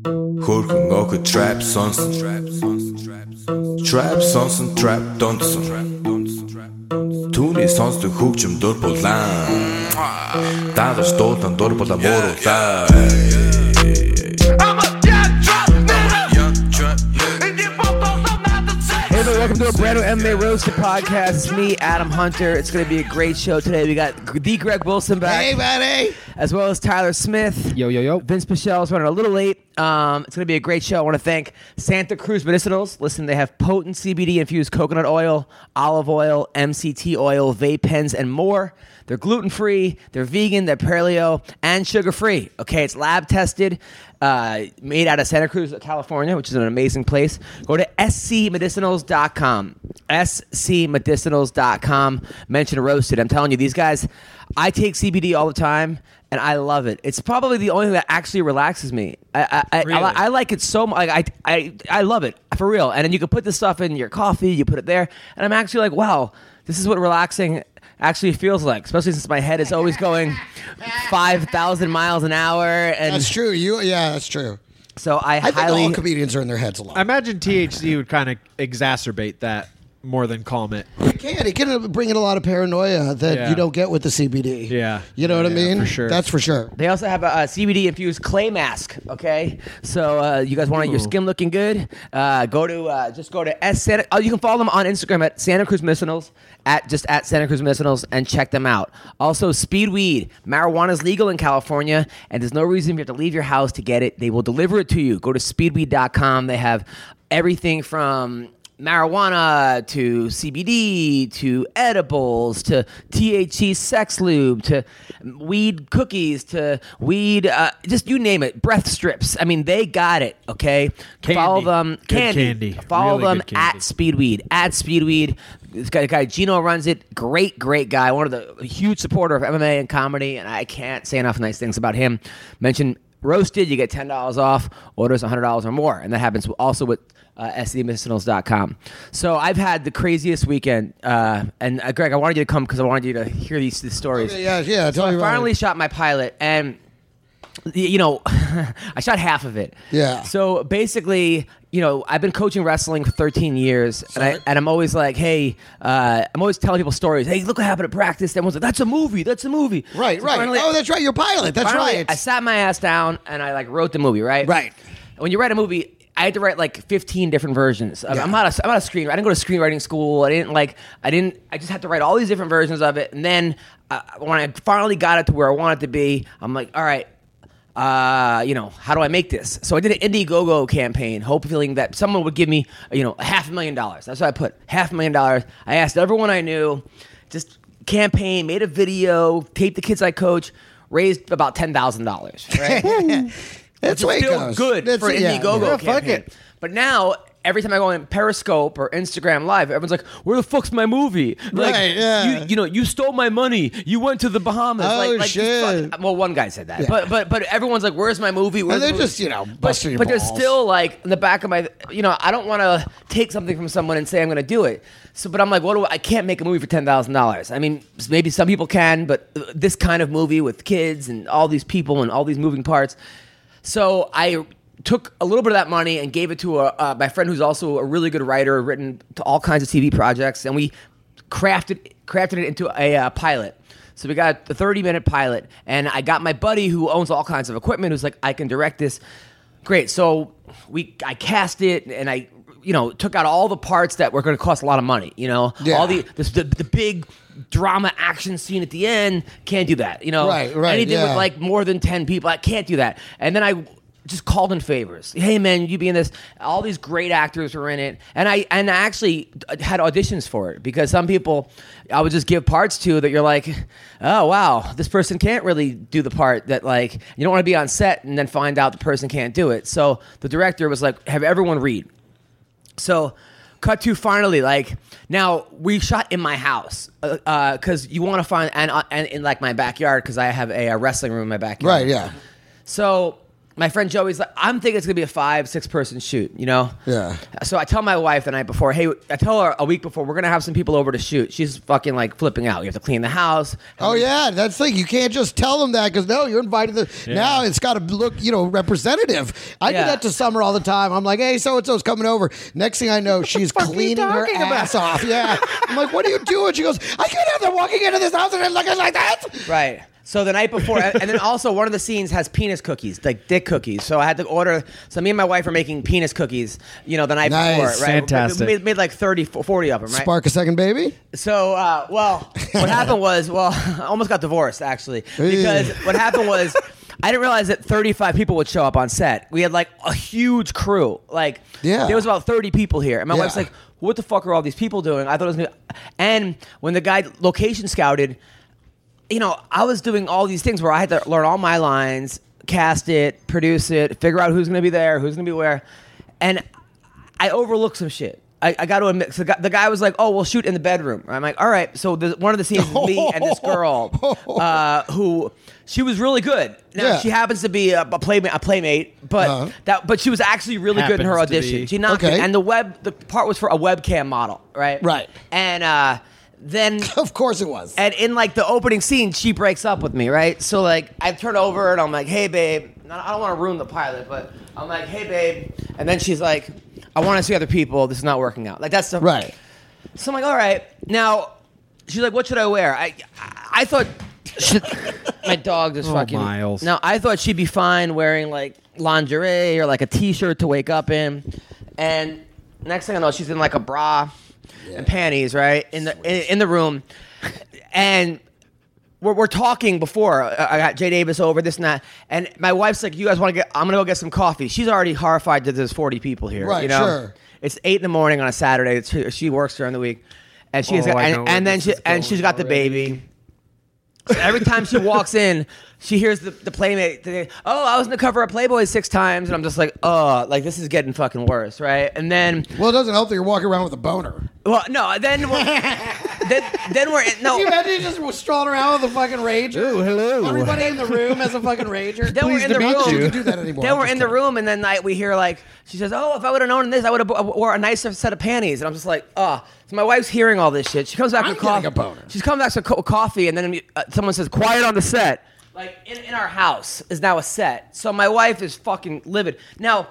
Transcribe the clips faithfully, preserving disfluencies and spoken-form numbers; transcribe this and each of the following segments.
Хөрхөн охид trap сонсон Trap сонсон trap донсон Түүний сонсдог хөгжим дур булаан Дагаж дуулан дур булаа мууруулаа Welcome to a brand new M M A Roasted podcast. It's me, Adam Hunter. It's going to be a great show today. We got the Greg Wilson back. Hey, buddy. As well as Tyler Smith. Yo, yo, yo. Vince Pichel's running a little late. Um, it's going to be a great show. I want to thank Santa Cruz Medicinals. Listen, they have potent C B D-infused coconut oil, olive oil, M C T oil, vape pens, and more. They're gluten-free, they're vegan, they're paleo, and sugar-free. Okay, it's lab-tested, uh, made out of Santa Cruz, California, which is an amazing place. Go to S C medicinals dot com. S C medicinals dot com. Mention Roasted. I'm telling you, these guys, I take C B D all the time, and I love it. It's probably the only thing that actually relaxes me. I I, Really? I, I like it so much. I, I, I love it, for real. And then you can put this stuff in your coffee, you put it there, and I'm actually like, wow, this is what relaxing actually feels like, especially since my head is always going five thousand miles an hour. And That's true. You, yeah, that's true. so I, I think highly... all comedians are in their heads a lot. I imagine T H C would kind of exacerbate that more than calm it. It can. It can bring in a lot of paranoia that Yeah. you don't get with the C B D. Yeah. You know what I Yeah, mean? for sure. That's for sure. They also have a, a C B D-infused clay mask, okay? So uh, you guys want your skin looking good? Uh, go to, uh, just go to S Santa... Oh, you can follow them on Instagram at Santa Cruz Medicinals, at, just at Santa Cruz Medicinals, and check them out. Also, Speed Weed. Marijuana is legal in California, and there's no reason you have to leave your house to get it. They will deliver it to you. Go to speed weed dot com. They have everything from... marijuana to C B D to edibles to T H C sex lube to weed cookies to weed, uh, just you name it, breath strips. I mean, they got it, okay? Candy. Follow them. Good Candy. candy. Follow Really them good candy. at Speedweed. At Speedweed. This guy, guy, Gino runs it. Great, great guy. One of the a huge supporter of M M A and comedy, and I can't say enough nice things about him. Mention Roasted, you get ten dollars off. Orders one hundred dollars or more. And that happens also with uh, S C medicinals dot com. So I've had the craziest weekend. Uh, and uh, Greg, I wanted you to come because I wanted you to hear these, these stories. Okay, yeah, yeah. Tell So me I about finally it. shot my pilot, and you know, I shot half of it. Yeah. So basically, you know, I've been coaching wrestling for thirteen years, and I Sorry. and I'm always like, hey, uh, I'm always telling people stories. Hey, look what happened at practice. Everyone's like, that's a movie. That's a movie. Right, So right. finally- oh, that's right. You're pilot. That's finally, right. I sat my ass down and I like wrote the movie. Right. Right. When you write a movie, I had to write like fifteen different versions. Yeah. I'm not a, I'm not a screenwriter. I didn't go to screenwriting school. I didn't like, I didn't, I just had to write all these different versions of it. And then uh, when I finally got it to where I wanted to be, I'm like, all right, uh, you know, how do I make this? So I did an Indiegogo campaign, hoping that someone would give me, you know, a half a million dollars. That's what I put, half a million dollars. I asked everyone I knew, just campaign, made a video, taped the kids I coach, raised about ten thousand dollars. Right? That's the way it Still goes. good That's for it, yeah. Indiegogo Yeah, campaign. fuck it. But now, every time I go on Periscope or Instagram Live, everyone's like, "Where the fuck's my movie?" Like, Right, yeah. you, you know, you stole my money. You went to the Bahamas. Oh, like, like, just shit. fuck- well, one guy said that, Yeah. but but but everyone's like, "Where's my movie?" Where's And they're the movie?" just, you know, But, busting your but there's balls. still like in the back of my, you know, I don't want to take something from someone and say I'm going to do it. So, but I'm like, what do I, I can't make a movie for ten thousand dollars. I mean, maybe some people can, but this kind of movie with kids and all these people and all these moving parts. So I took a little bit of that money and gave it to a, uh, my friend who's also a really good writer, written to all kinds of T V projects, and we crafted crafted it into a uh, pilot. So we got the thirty minute pilot, and I got my buddy who owns all kinds of equipment who's like, I can direct this. Great. So we I cast it, and I you know took out all the parts that were going to cost a lot of money. You know, Yeah. all the the, the the big drama action scene at the end, can't do that. You know, Right, right, anything yeah. with like more than ten people, I can't do that. And then I just called in favors. Hey man, you be in this. All these great actors were in it, and I and I actually had auditions for it because some people I would just give parts to that you're like, oh wow, this person can't really do the part that like you don't want to be on set and then find out the person can't do it. So the director was like, have everyone read. So cut to finally like now we shot in my house because uh, you want to find and uh, and in like my backyard because I have a, a wrestling room in my backyard. Right, yeah. So my friend Joey's like, I'm thinking it's gonna be a five, six person shoot, you know? Yeah. So I tell my wife the night before, hey, I tell her a week before, we're gonna have some people over to shoot. She's fucking like flipping out. You have to clean the house. Oh yeah, that's the thing. You can't just tell them that because no, you're invited. To, Yeah. Now it's got to look, you know, representative. I Yeah. do that to Summer all the time. I'm like, hey, so and so's coming over. Next thing I know, she's fuck are you cleaning her talking about? ass off. Yeah. I'm like, what are you doing? She goes, I can't have them walking into this house and they're looking like that. Right. So the night before, and then also one of the scenes has penis cookies, like dick cookies. So I had to order. So me and my wife are making penis cookies, you know, the night Nice. before. Right? Fantastic. We made, made like thirty, forty of them, right? Spark a second, baby. So, uh, well, what happened was, well, I almost got divorced actually because what happened was I didn't realize that thirty-five people would show up on set. We had like a huge crew. Like, Yeah. there was about thirty people here, and my Yeah. wife's like, "What the fuck are all these people doing?" I thought it was gonna. And when the guy location scouted, you know, I was doing all these things where I had to learn all my lines, cast it, produce it, figure out who's going to be there, who's going to be where. And I overlooked some shit. I, I got to admit, so the, guy, the guy was like, oh, we'll shoot in the bedroom. I'm like, all right. So the, one of the scenes is me and this girl uh, who, she was really good. Now, Yeah. she happens to be a, a, playmate, a playmate, but Uh-huh. that, but she was actually really good in her Happens to audition. be. She knocked Okay. it. And the web, the part was for a webcam model, right? Right. And uh, then... Of course it was. And in like the opening scene, she breaks up with me, right? So like I turn over and I'm like, "Hey, babe." I don't want to ruin the pilot, but I'm like, "Hey, babe," and then she's like, "I want to see other people. This is not working out." Like that's the Right. So I'm like, "All right." Now she's like, "What should I wear?" I I, I thought my dog just Oh, fucking. Miles. Now I thought she'd be fine wearing like lingerie or like a t-shirt to wake up in, and next thing I know, she's in like a bra and panties, right, in the in, in the room, and we're, we're talking before. I I got Jay Davis over, this and that, and my wife's like, "You guys want to get? I'm gonna go get some coffee." She's already horrified that there's forty people here. Right, you know? sure. It's eight in the morning on a Saturday. It's, she works during the week, and she's Oh, got, I know and, where and then this she is and she's got the going baby. So every time she walks in, she hears the, the playmate. They, oh, I was in the cover of Playboy six times, and I'm just like, oh, like this is getting fucking worse, right? And then, Well, it doesn't help that you're walking around with a boner. well, no, then we're, then, then we're in, no. Can you imagine you just strolling around with a fucking rager? Ooh, hello. Everybody in the room has a fucking rager. Then we're Pleased in to the meet room. You can do that anymore. Then I'm we're just in the kidding. room, and then I, we hear like she says, "Oh, if I would have known this, I would have wore a nicer set of panties." And I'm just like, "Oh." So my wife's hearing all this shit. She comes back I'm with coffee. getting a boner. She's coming back with co- coffee, and then uh, someone says, "Quiet on the set." Like in, in our house is now a set. So my wife is fucking livid. Now,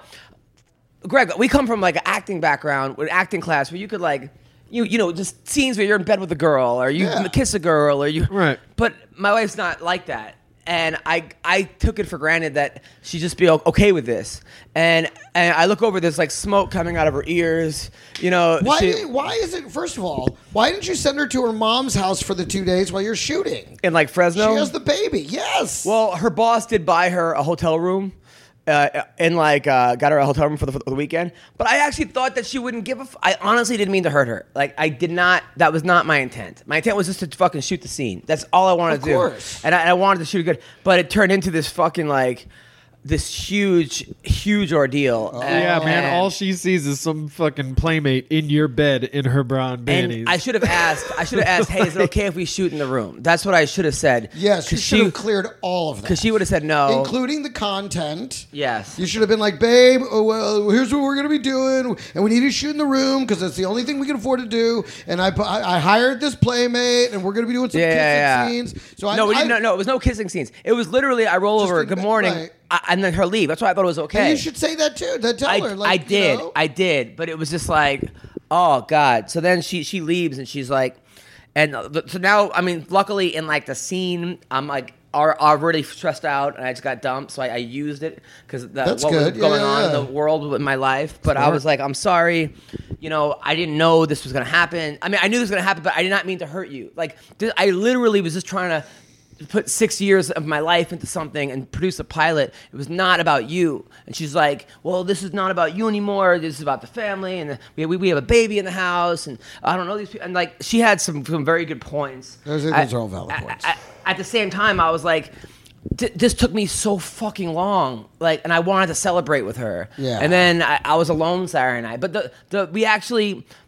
Greg, we come from like an acting background, with acting class where you could like. You you know, just scenes where you're in bed with a girl, or you Yeah. kiss a girl, or you. Right. But my wife's not like that, and I I took it for granted that she'd just be o- okay with this, and and I look over, there's like smoke coming out of her ears, you know. Why? she- Why is it? First of all, why didn't you send her to her mom's house for the two days while you're shooting? in like Fresno. She has the baby. Yes. Well, her boss did buy her a hotel room. Uh, and like uh, got her a hotel room for the, for the weekend, but I actually thought that she wouldn't give a. F- I honestly didn't mean to hurt her. Like I did not. That was not my intent. My intent was just to fucking shoot the scene. That's all I wanted Of to do. course. And I, I wanted to shoot it good, but it turned into this fucking like this huge, huge ordeal. Oh. Yeah, man. And- All she sees is some fucking playmate in your bed in her bra and panties. And I should have asked. I should have asked. Hey, is it okay if we shoot in the room? That's what I should have said. yes, you 'Cause should she have cleared all of that. because she would have said no. including the content. Yes. You should have been like, babe, oh, well, here's what we're going to be doing. And we need to shoot in the room because that's the only thing we can afford to do. And I I, I hired this playmate and we're going to be doing some Yeah, kissing yeah, yeah. scenes. So no, I, we I, didn't, no, no, it was no kissing scenes. It was literally I roll Just over, in good bed, morning, right. I, and then her leave. That's why I thought it was okay. And you should say that too. That tell I, her. Like, I you did, know? I did, but it was just like, oh god. So then she she leaves and she's like, and uh, so now I mean, luckily in like the scene, I'm like. Are already stressed out, and I just got dumped, so I, I used it because That's what good. was going Yeah, on yeah, in the yeah. world with my life. But I Smart. was like, I'm sorry, you know, I didn't know this was gonna happen. I mean, I knew this was gonna happen, but I did not mean to hurt you. Like, th- I literally was just trying to put six years of my life into something and produce a pilot. It was not about you. And she's like, well, this is not about you anymore. This is about the family, and we we, we have a baby in the house, and I don't know these people. And like, she had some some very good points. Those are- I- those are all valid I- points. I- at the same time, I was like, th- this took me so fucking long, like, and I wanted to celebrate with her. Yeah. And then I, I was alone Saturday night, but the the we actually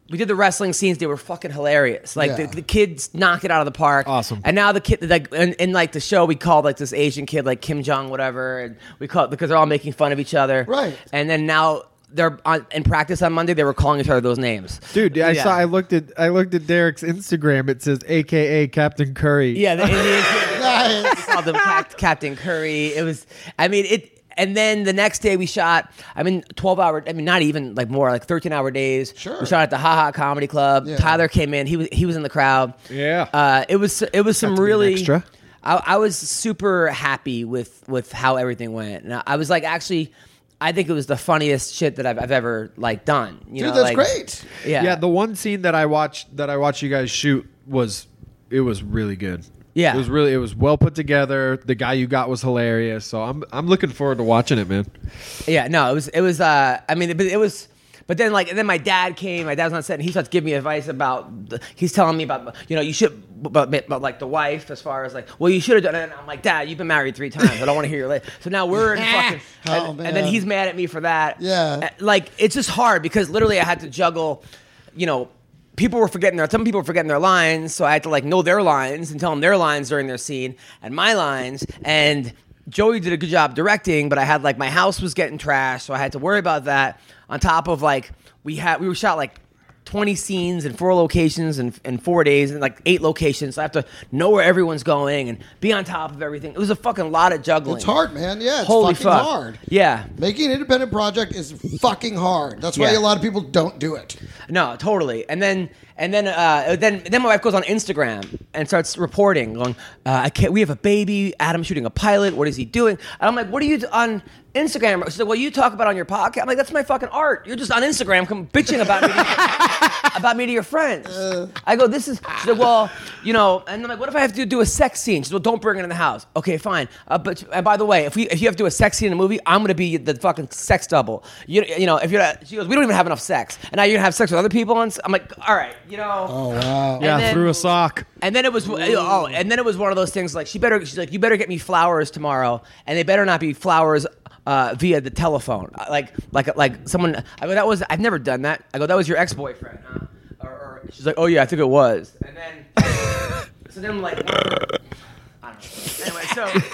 we did the wrestling scenes. They were fucking hilarious. Like Yeah. the, the kids knocked it out of the park. Awesome. And now the kid, like in, in like the show, we called like this Asian kid like Kim Jong whatever, and we called because they're all making fun of each other. Right. And then now they're on, in practice on Monday. They were calling each other those names. Dude, I Yeah. saw. I looked at. I looked at Derek's Instagram. It says A K A Captain Curry. Yeah, the Indian kid. Nice. We called them Cap- Captain Curry. It was. I mean it. And then the next day we shot, I mean, twelve hour, I mean, not even like more, like thirteen hour days. Sure. We shot at the Ha Ha Comedy Club. Yeah. Tyler came in. He was he was in the crowd. Yeah. Uh, it was it was some to be an really. extra. I, I was super happy with with how everything went. And I, I was like, actually, I think it was the funniest shit that I've, I've ever like done. You Dude, know, that's like, great. Yeah. Yeah, the one scene that I watched that I watched you guys shoot was it was really good. Yeah. It was really it was well put together. The guy you got was hilarious. So I'm I'm looking forward to watching it, man. Yeah, no, it was it was. Uh, I mean, it, it was. But then, like, and then my dad came. My dad was on set, and he starts giving me advice about. The, he's telling me about, you know, you should, but, but like the wife, as far as like, well, you should have done it. And I'm like, Dad, you've been married three times. I don't want to hear your. List. So now we're in fucking. Oh, and, man. and then he's mad at me for that. Yeah. Uh, Like it's just hard because literally I had to juggle, you know. People were forgetting their, some people were forgetting their lines, so I had to like know their lines and tell them their lines during their scene and my lines. And Joey did a good job directing, but I had like my house was getting trashed, so I had to worry about that. On top of like we had we were shot like twenty scenes in four locations in, in four days and like eight locations. So I have to know where everyone's going and be on top of everything. It was a fucking lot of juggling. It's hard, man. Yeah, it's Holy fucking fuck. hard. Yeah. Making an independent project is fucking hard. That's why Yeah. a lot of people don't do it. No, totally. And then and then uh, then then my wife goes on Instagram and starts reporting, going, uh, "I can't. We have a baby. Adam's shooting a pilot. What is he doing?" And I'm like, "What are you d- on Instagram?" She's like, "Well, you talk about it on your podcast." I'm like, "That's my fucking art. You're just on Instagram, come bitching about me to, about me to your friends." I go, "This is." She's like, "Well, you know," and I'm like, "What if I have to do a sex scene?" She's like, "Well, don't bring it in the house." Okay, fine. Uh, but and by the way, if we if you have to do a sex scene in a movie, I'm gonna be the fucking sex double. You you know, if you're not, she goes, "We don't even have enough sex," and now you're gonna have sex with other people. And I'm like, "All right, you know." Oh, wow. Yeah, then- through a sock. And then it was oh, and then it was one of those things like she better she's like you better get me flowers tomorrow, and they better not be flowers uh, via the telephone. Uh, Like like like someone. I go that was I've never done that. I go that was your ex boyfriend, huh? Or, or she's like, oh yeah, I think it was. And then so then I'm like, I don't know. Anyway,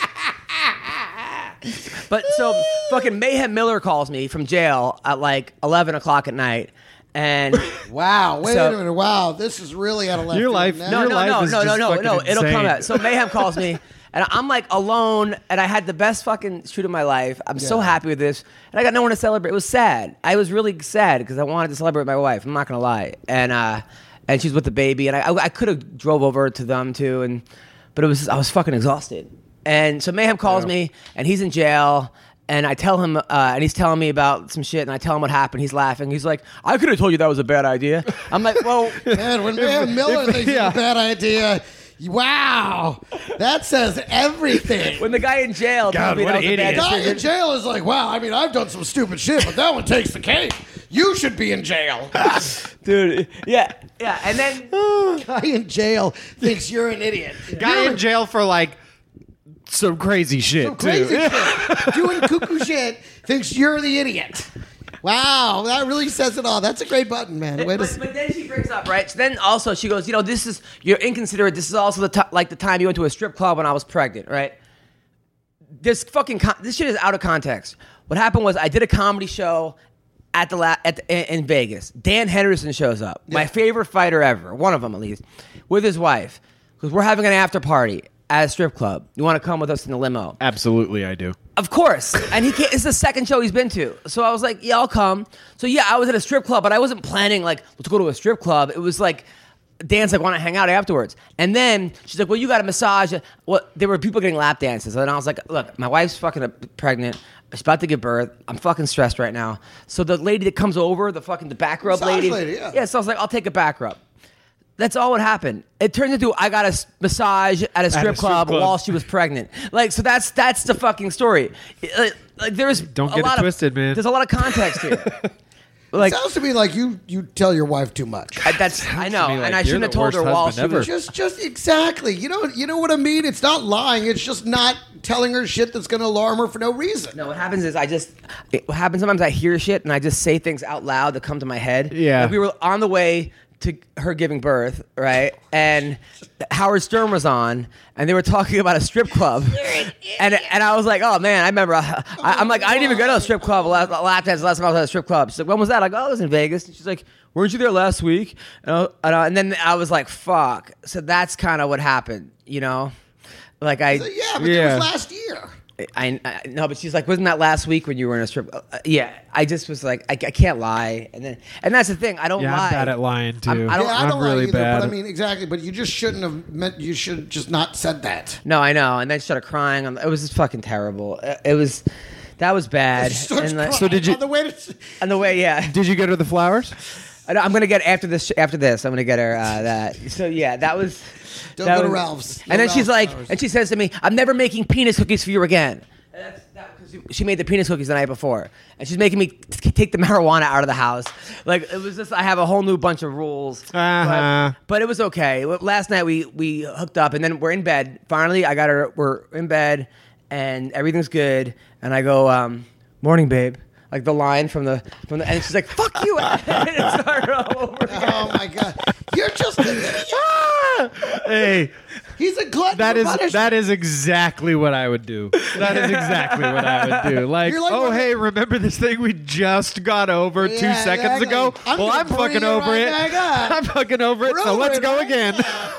so. But so fucking Mayhem Miller calls me from jail at like eleven o'clock at night, and. Wow. Wait So- a minute. Wow. This is really out of left Your field life- now. No, Your no, life no, is no, no, just no, fucking no. It'll come insane. out. So Mayhem calls me, and I'm like alone, and I had the best fucking shoot of my life. I'm so Yeah. happy with this, and I got no one to celebrate. It was sad. I was really sad because I wanted to celebrate my wife. I'm not gonna lie, and uh, and she's with the baby, and I, I, I could have drove over to them too, and but it was I was fucking exhausted, and so Mayhem calls Yeah. me, and he's in jail. And I tell him, uh, and he's telling me about some shit, and I tell him what happened. He's laughing. He's like, I could have told you that was a bad idea. I'm like, well, Man, when Mayhem Miller if- thinks yeah. it's a bad idea, wow. That says everything. when the guy in jail God, told me what that an was a bad idiot. The guy decision. in jail is like, wow, I mean, I've done some stupid shit, but that one takes the cake. You should be in jail. Dude, yeah, yeah. And then Guy in jail thinks you're an idiot. Guy in jail for like some crazy shit Some crazy too. shit. Doing cuckoo shit thinks you're the idiot. Wow, that really says it all. That's a great button, man. Way to but, but then she brings up, right? So then also she goes, you know, this is, you're inconsiderate. This is also the t- like the time you went to a strip club when I was pregnant, right? This fucking, con- this shit is out of context. What happened was I did a comedy show at the, la- at the in, in Vegas. Dan Henderson shows up, my favorite fighter ever, one of them at least, with his wife, because we're having an after party at a strip club. You want to come with us in the limo? Absolutely, I do. Of course. And he can't, it's the second show he's been to. So I was like, yeah, I'll come. So yeah, I was at a strip club, but I wasn't planning like, let's go to a strip club. It was like, Dan's like, want to hang out afterwards. And then she's like, well, you got a massage. Well, there were people getting lap dances. And I was like, look, my wife's fucking pregnant. She's about to give birth. I'm fucking stressed right now. So the lady that comes over, the fucking, the back rub Massage lady. lady, yeah. Yeah, so I was like, I'll take a back rub. That's all what happened. It turned into I got a s- massage at a strip, strip club, club. while she was pregnant. Like, so that's that's the fucking story. Like, like there's Don't a get it lot twisted, of, man. There's a lot of context here. Like, sounds to me like you you tell your wife too much. I, that's I know, me like and I you're shouldn't have the told her worst while husband she ever. was Just just exactly. You know you know what I mean? It's not lying. It's just not telling her shit that's going to alarm her for no reason. No, what happens is I just. It, what happens sometimes I hear shit and I just say things out loud that come to my head. Yeah. Like we were on the way to her giving birth, right? And Howard Stern was on, and they were talking about a strip club. and and I was like, oh man, I remember. I, I'm like, I didn't even go to a strip club last last time. Last time I was at a strip club. She's like, when was that? I go, oh, it was in Vegas. And she's like, weren't you there last week? And, I, and, I, and then I was like, fuck. So that's kind of what happened, you know? Like I. So, yeah, but Yeah. it was last year. I, I no, but she's like, wasn't that last week when you were in a strip? Uh, yeah, I just was like, I, I can't lie, and then, and that's the thing, I don't Yeah, lie. I'm bad at lying too. I'm- I don't- Yeah, I I'm don't really like either, bad. but I mean, exactly. But you just shouldn't have meant. You should have just not said that. No, I know, and then she started crying. It was just fucking terrible. It, it was, that was bad. She starts And, like, crying So did you- on the way to? on the way, yeah. Did you get her the flowers? I know, I'm gonna get after this. After this, I'm gonna get her uh, that. So yeah, that was. Don't that go to was- Ralph's. No And then she's Ralph's like, flowers. and she says to me, "I'm never making penis cookies for you again." And that's that because she made the penis cookies the night before, and she's making me t- take the marijuana out of the house. Like it was just, I have a whole new bunch of rules. Uh-huh. But, but it was okay. Last night we we hooked up, and then we're in bed. Finally, I got her. We're in bed, and everything's good. And I go, um, "Morning, babe." Like the line from the from the, and she's like, "Fuck you!" and it started all over again. Oh my god, you're just an idiot. Hey, He's a glutton that for is punishment. that is exactly what I would do. That is exactly what I would do. Like, You're like oh one of- hey, remember this thing we just got over two Yeah, seconds exactly. ago? I'm well, gonna I'm bring fucking it over right it. back up. I'm fucking over it. We're So over let's it, go right? again.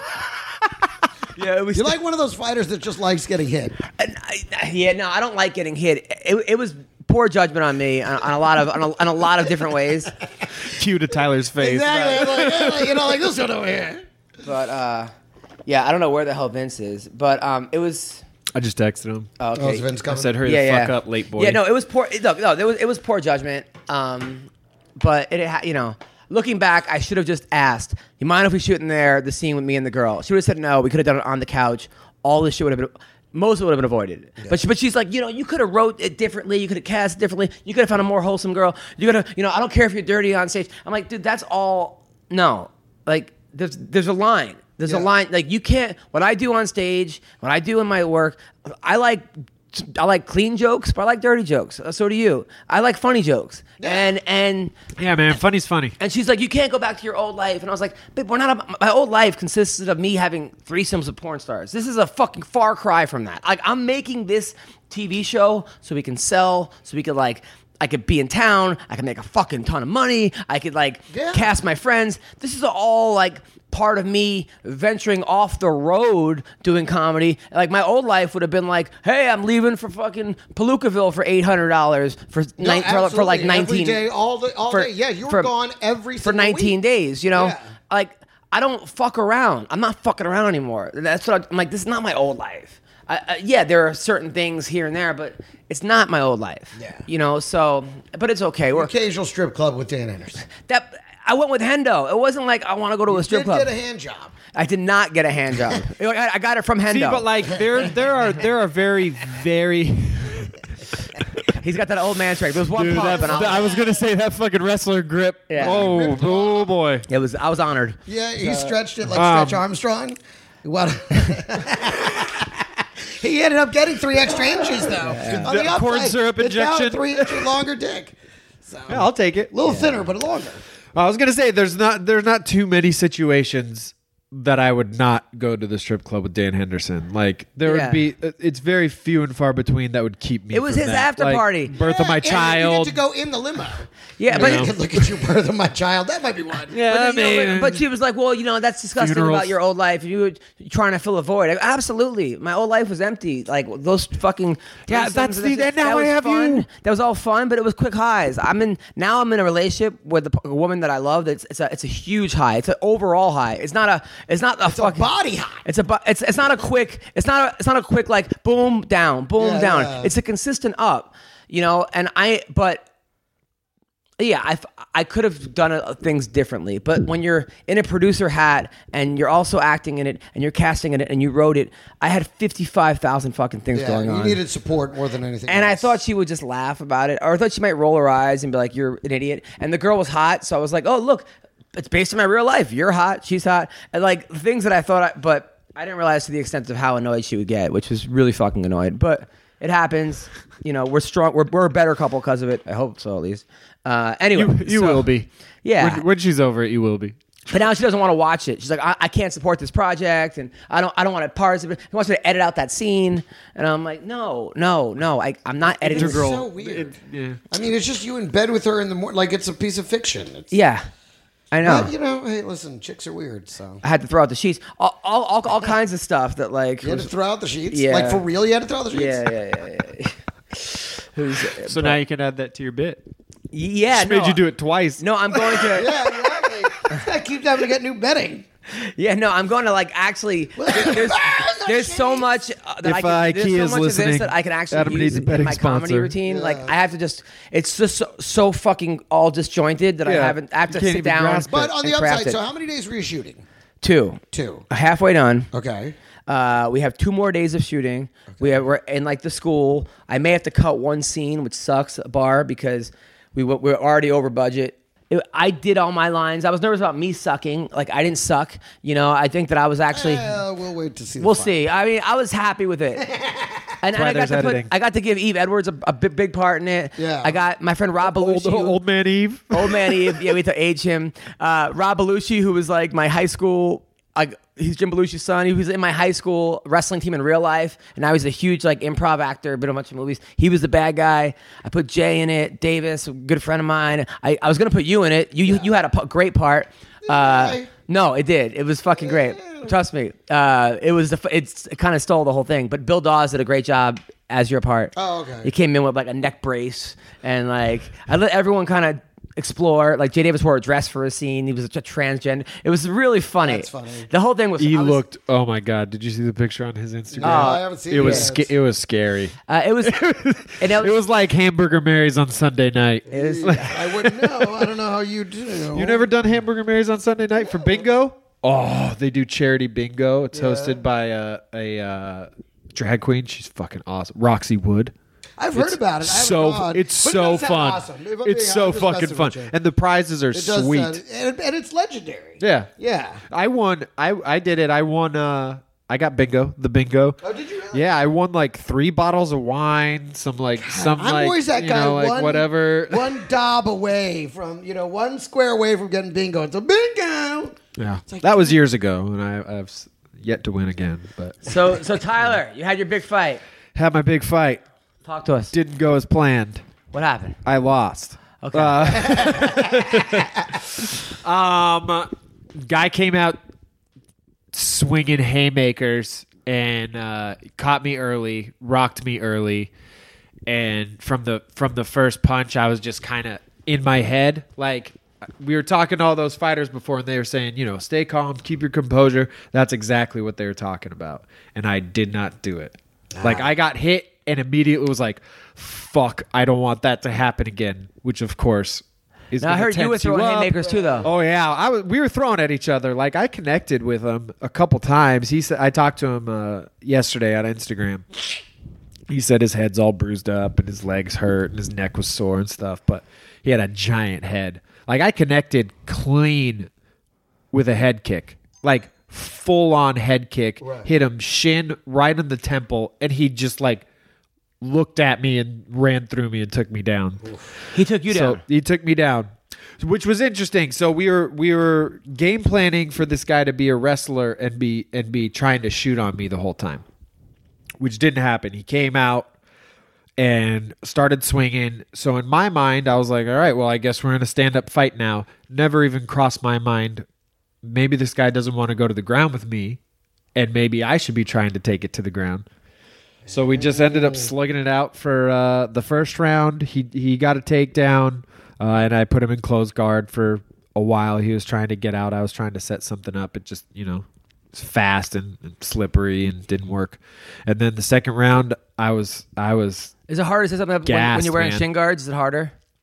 Yeah, it was. You're like one of those fighters that just likes getting hit. And I, yeah, no, I don't like getting hit. It, it was poor judgment on me on, on a lot of on a, on a lot of different ways. Cue to Tyler's face. Exactly. Like, eh, you know, like this one over here. But uh, yeah, I don't know where the hell Vince is. But um, it was I just texted him. oh, okay. Oh, is Vince I coming? said, "Hurry yeah, the yeah. fuck up, late boy." Yeah, no, it was poor. Look, no, it was it was poor judgment. Um, but it, ha- you know, looking back, I should have just asked. You mind if we shoot in there the scene with me and the girl? She would have said no. We could have done it on the couch. All this shit would have been. Most of it would have been avoided. But she, but she's like, you know, you could have wrote it differently. You could have cast it differently. You could have found a more wholesome girl. You could have, you know, I don't care if you're dirty on stage. I'm like, dude, that's all. No, like there's there's a line. There's Yeah. a line. Like you can't. What I do on stage, what I do in my work, I like. I like clean jokes, but I like dirty jokes. So do you. I like funny jokes. And and Yeah, man, funny's funny. and she's like, you can't go back to your old life. And I was like, babe, we're not. A, my old life consisted of me having threesomes with porn stars. This is a fucking far cry from that. Like, I'm making this T V show so we can sell, so we could like, I could be in town. I could make a fucking ton of money. I could like Yeah. cast my friends. This is all like part of me venturing off the road doing comedy. Like my old life would have been like, hey, I'm leaving for fucking Palookaville for eight hundred dollars for, No, ni- for for like absolutely. nineteen Every day, all day, all for- day. Yeah, you were for- gone every for single nineteen week. days. You know, Yeah. like I don't fuck around. I'm not fucking around anymore. That's what I, I'm like. This is not my old life. I, I, yeah, there are certain things here and there, but it's not my old life. Yeah. you know. So, but it's okay. We're Occasional strip club with Dan Anderson. that. I went with Hendo. It wasn't like I want to go to a strip Did club. get a hand job. I did not get a hand job. I I got it from Hendo. See, but like there, there are there are very, very. He's got that old man trick. There was one Dude, pump, that, and I, I was gonna say that fucking wrestler grip. Yeah. Oh, oh boy. it was. I was honored. Yeah, he stretched it like Um, Stretch Armstrong. What? He ended up getting three extra inches though. On The the corn upside, syrup it's now a injection. three inch longer dick. So Yeah, I'll take it. a little thinner but longer. I was gonna say there's not there's not too many situations that I would not go to the strip club with Dan Henderson. Like there Yeah. would be, it's very few and far between that would keep me. It was from his that. after Like, party. birth of my And child. You get to go in the limo. Yeah, You but know, look at you, birth of my child. That might be one. Yeah, But, I you know, mean, but, but she was like, well, you know, that's disgusting Funerals. about your old life. You were trying to fill a void. I go, absolutely. My old life was empty. Like those fucking. Yeah, threesomes that's and the- that and now that was I have fun. you. That was all fun, but it was quick highs. I'm in now. I'm in a relationship with a, a woman that I love. That's it's a it's a huge high. It's an overall high. It's not a it's not a It's a fucking body high. It's a bu- it's it's not a quick. It's not a it's not a quick like boom down boom Yeah, down. yeah. It's a consistent up. You know, and I but. Yeah, I, I could have done uh, things differently, but when you're in a producer hat and you're also acting in it and you're casting in it and you wrote it, I had fifty-five thousand fucking things Yeah, going you on. needed support more than anything And else. I thought she would just laugh about it, or I thought she might roll her eyes and be like, "You're an idiot." And the girl was hot, so I was like, "Oh, look, it's based on my real life. You're hot, she's hot," and like things that I thought, I, but I didn't realize to the extent of how annoyed she would get, which was really fucking annoyed. But it happens. You know, we're strong. We're we're a better couple because of it. I hope so, at least. Uh, anyway, You, you so- will be. Yeah. When, when she's over it, you will be. But now she doesn't want to watch it. She's like, I, I can't support this project, and I don't. I don't want to parts of it. He wants me to edit out that scene, and I'm like, no, no, no. I, I'm not editing. It's this- so weird. Yeah. I mean, it's just you in bed with her in the morning, like it's a piece of fiction. It's, Yeah, I know. But, you know, hey, listen, chicks are weird, so. I had to throw out the sheets, all, all, all, all kinds of stuff that like. You had to was- throw out the sheets? Yeah. Like, for real, you had to throw out the sheets? yeah, yeah, yeah, yeah. Who's, So now you can add that to your bit. yeah, Just no, made you do it twice. No, I'm going to. Yeah, exactly. I keep having to get new bedding. Yeah, no, I'm going to like actually. There's, there's so much uh, that If, I can. uh, there's IKEA so is much of listening, this that I can actually Adam use needs a in, in betting my comedy sponsor. routine. Yeah. Like I have to just. It's just so, so fucking all disjointed that I Yeah, haven't. I have you to can't sit even down. grasp it. But on the and craft upside, it. so how many days were you shooting? two, Two. halfway done. Okay. Uh, we have two more days of shooting. We have, we're in like the school. I may have to cut one scene, which sucks, a bar, because we w- we're already over budget. It, I did all my lines. I was nervous about me sucking. Like I didn't suck. You know, I think that I was actually. Uh, we'll wait to see. The we'll final. see. I mean, I was happy with it. And, and why I got there's to put, editing. I got to give Eve Edwards a, a big, big part in it. Yeah. I got my friend Rob Old, Belushi. old man Eve. Old man Eve. Yeah, we had to age him. Uh, Rob Belushi, who was like my high school. I, he's Jim Belushi's son. He was in my high school wrestling team in real life, and I was a huge like improv actor, been in a bunch of movies. He was the bad guy. I put Jay in it. Davis, a good friend of mine. I, I was gonna put you in it. You you, you had a p- great part. Uh, I? no, it did. It was fucking great. Trust me. Uh, it was the f- it's it kind of stole the whole thing. But Bill Dawes did a great job as your part. Oh, okay. He came in with like a neck brace, and like I let everyone kind of explore. Like Jay Davis wore a dress for a scene. He was a transgender. It was really funny. That's funny. The whole thing was. He I was- looked. Oh my god! Did you see the picture on his Instagram? No, I haven't seen it it was yet. sca- it was scary. Uh, it was. and It was like Hamburger Mary's on Sunday night. It was I wouldn't know. I don't know how you do. You never done Hamburger Mary's on Sunday night for bingo? Oh, they do charity bingo. It's Yeah. hosted by a, a uh, drag queen. She's fucking awesome. Roxy Wood. I've heard It's about it. I haven't so gone, it's but it so does sound fun. awesome. If I'm It's being so honest, just fucking messing fun, with you. and the prizes are It does sweet. sound- and, and it's legendary. yeah, Yeah. I won. I I did it. I won. Uh, I got bingo. The bingo. Oh, did you really? Yeah, I won like three bottles of wine. Some like some I'm like always that you guy. know, like one, whatever. One dob away from, you know, one square away from getting bingo. It's a bingo. Yeah, like- that was years ago, and I, I've s- yet to win again. But so. So Tyler, you had your big fight. had my big fight. Talk to us. Didn't go as planned. What happened? I lost. Okay. Uh, um, guy came out swinging haymakers and uh, caught me early, rocked me early, and from the from the first punch, I was just kind of in my head. Like we were talking to all those fighters before, and they were saying, you know, stay calm, keep your composure. That's exactly what they were talking about, and I did not do it. Like I got hit and immediately was like, fuck, I don't want that to happen again, which of course is Now, I gonna heard you were tense you throwing up. haymakers too, though. Oh yeah, I was. We were throwing at each other. Like I connected with him a couple times. He said I talked to him uh, yesterday on Instagram. He said his head's all bruised up and his legs hurt and his neck was sore and stuff. But he had a giant head. Like I connected clean with a head kick, like full on head kick. Right. Hit him shin right in the temple, and he just like looked at me and ran through me and took me down. He took you So down. he took me down, which was interesting. So we were we were game planning for this guy to be a wrestler and be and be trying to shoot on me the whole time, which didn't happen. He came out and started swinging. So in my mind, I was like, all right, well, I guess we're in a stand up fight now. Never even crossed my mind. Maybe this guy doesn't want to go to the ground with me, and maybe I should be trying to take it to the ground. So we just ended up slugging it out for uh, the first round. He he got a takedown, uh, and I put him in close guard for a while. He was trying to get out. I was trying to set something up. It just, you know, it's fast and, and slippery and didn't work. And then the second round, I was I was Is it harder to set something up when, when Gassed, you're wearing man. shin guards? Is it harder?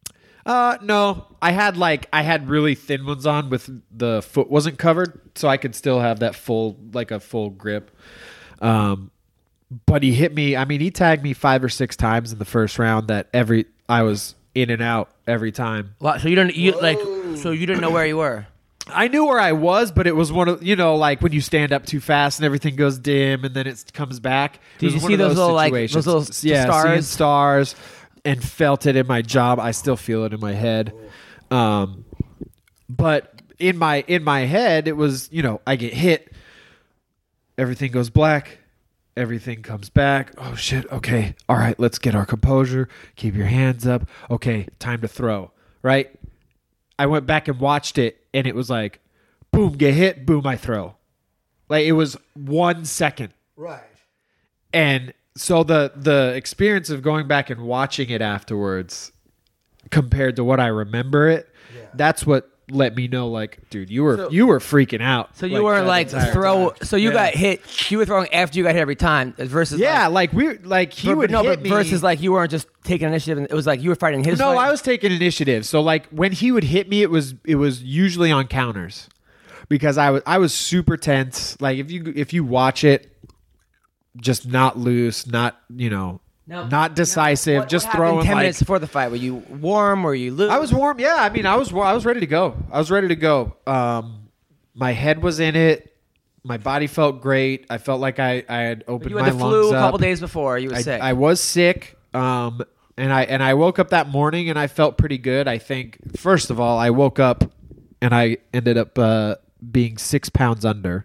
Uh, no, I had like I had really thin ones on with the foot wasn't covered, so I could still have that full like a full grip. Um, but he hit me. I mean, he tagged me five or six times in the first round. That every I was in and out every time. Wow, so you don't you like so you didn't know where you were. I knew where I was, but it was one of you know like when you stand up too fast and everything goes dim and then it comes back. It Did was you one see of those little like situations. those little yeah, stars? seeing stars, and felt it in my job. I still feel it in my head. Um, but in my in my head, it was you know I get hit, everything goes black, everything comes back. Oh shit! Okay, all right, let's get our composure. Keep your hands up. Okay, time to throw. Right. I went back and watched it, and it was like, boom, get hit, boom, I throw. Like it was one second. Right. And so the the experience of going back and watching it afterwards compared to what I remember it, Yeah. that's what let me know like, dude, you were So- you were freaking out. So you weren't that like entire throw. time. So you Yeah. got hit. You were throwing after you got hit every time. Versus Yeah, like, like we like he but- would no, hit but me. versus like you weren't just taking initiative. And it was like you were fighting his. No, fight. I was taking initiative. So like when he would hit me, it was it was usually on counters because I was I was super tense. Like if you if you watch it, just not loose, not you know, Now- not decisive, What- just what happened throwing ten like. minutes before the fight. Were you warm? Were you loose? I was warm. Yeah, I mean, I was I was ready to go. I was ready to go. Um, my head was in it. My body felt great. I felt like I, I had opened You my had the lungs flu a up. couple days before. You were I, sick. I was sick. Um, and I and I woke up that morning and I felt pretty good. I think first of all, I woke up and I ended up uh, being six pounds under.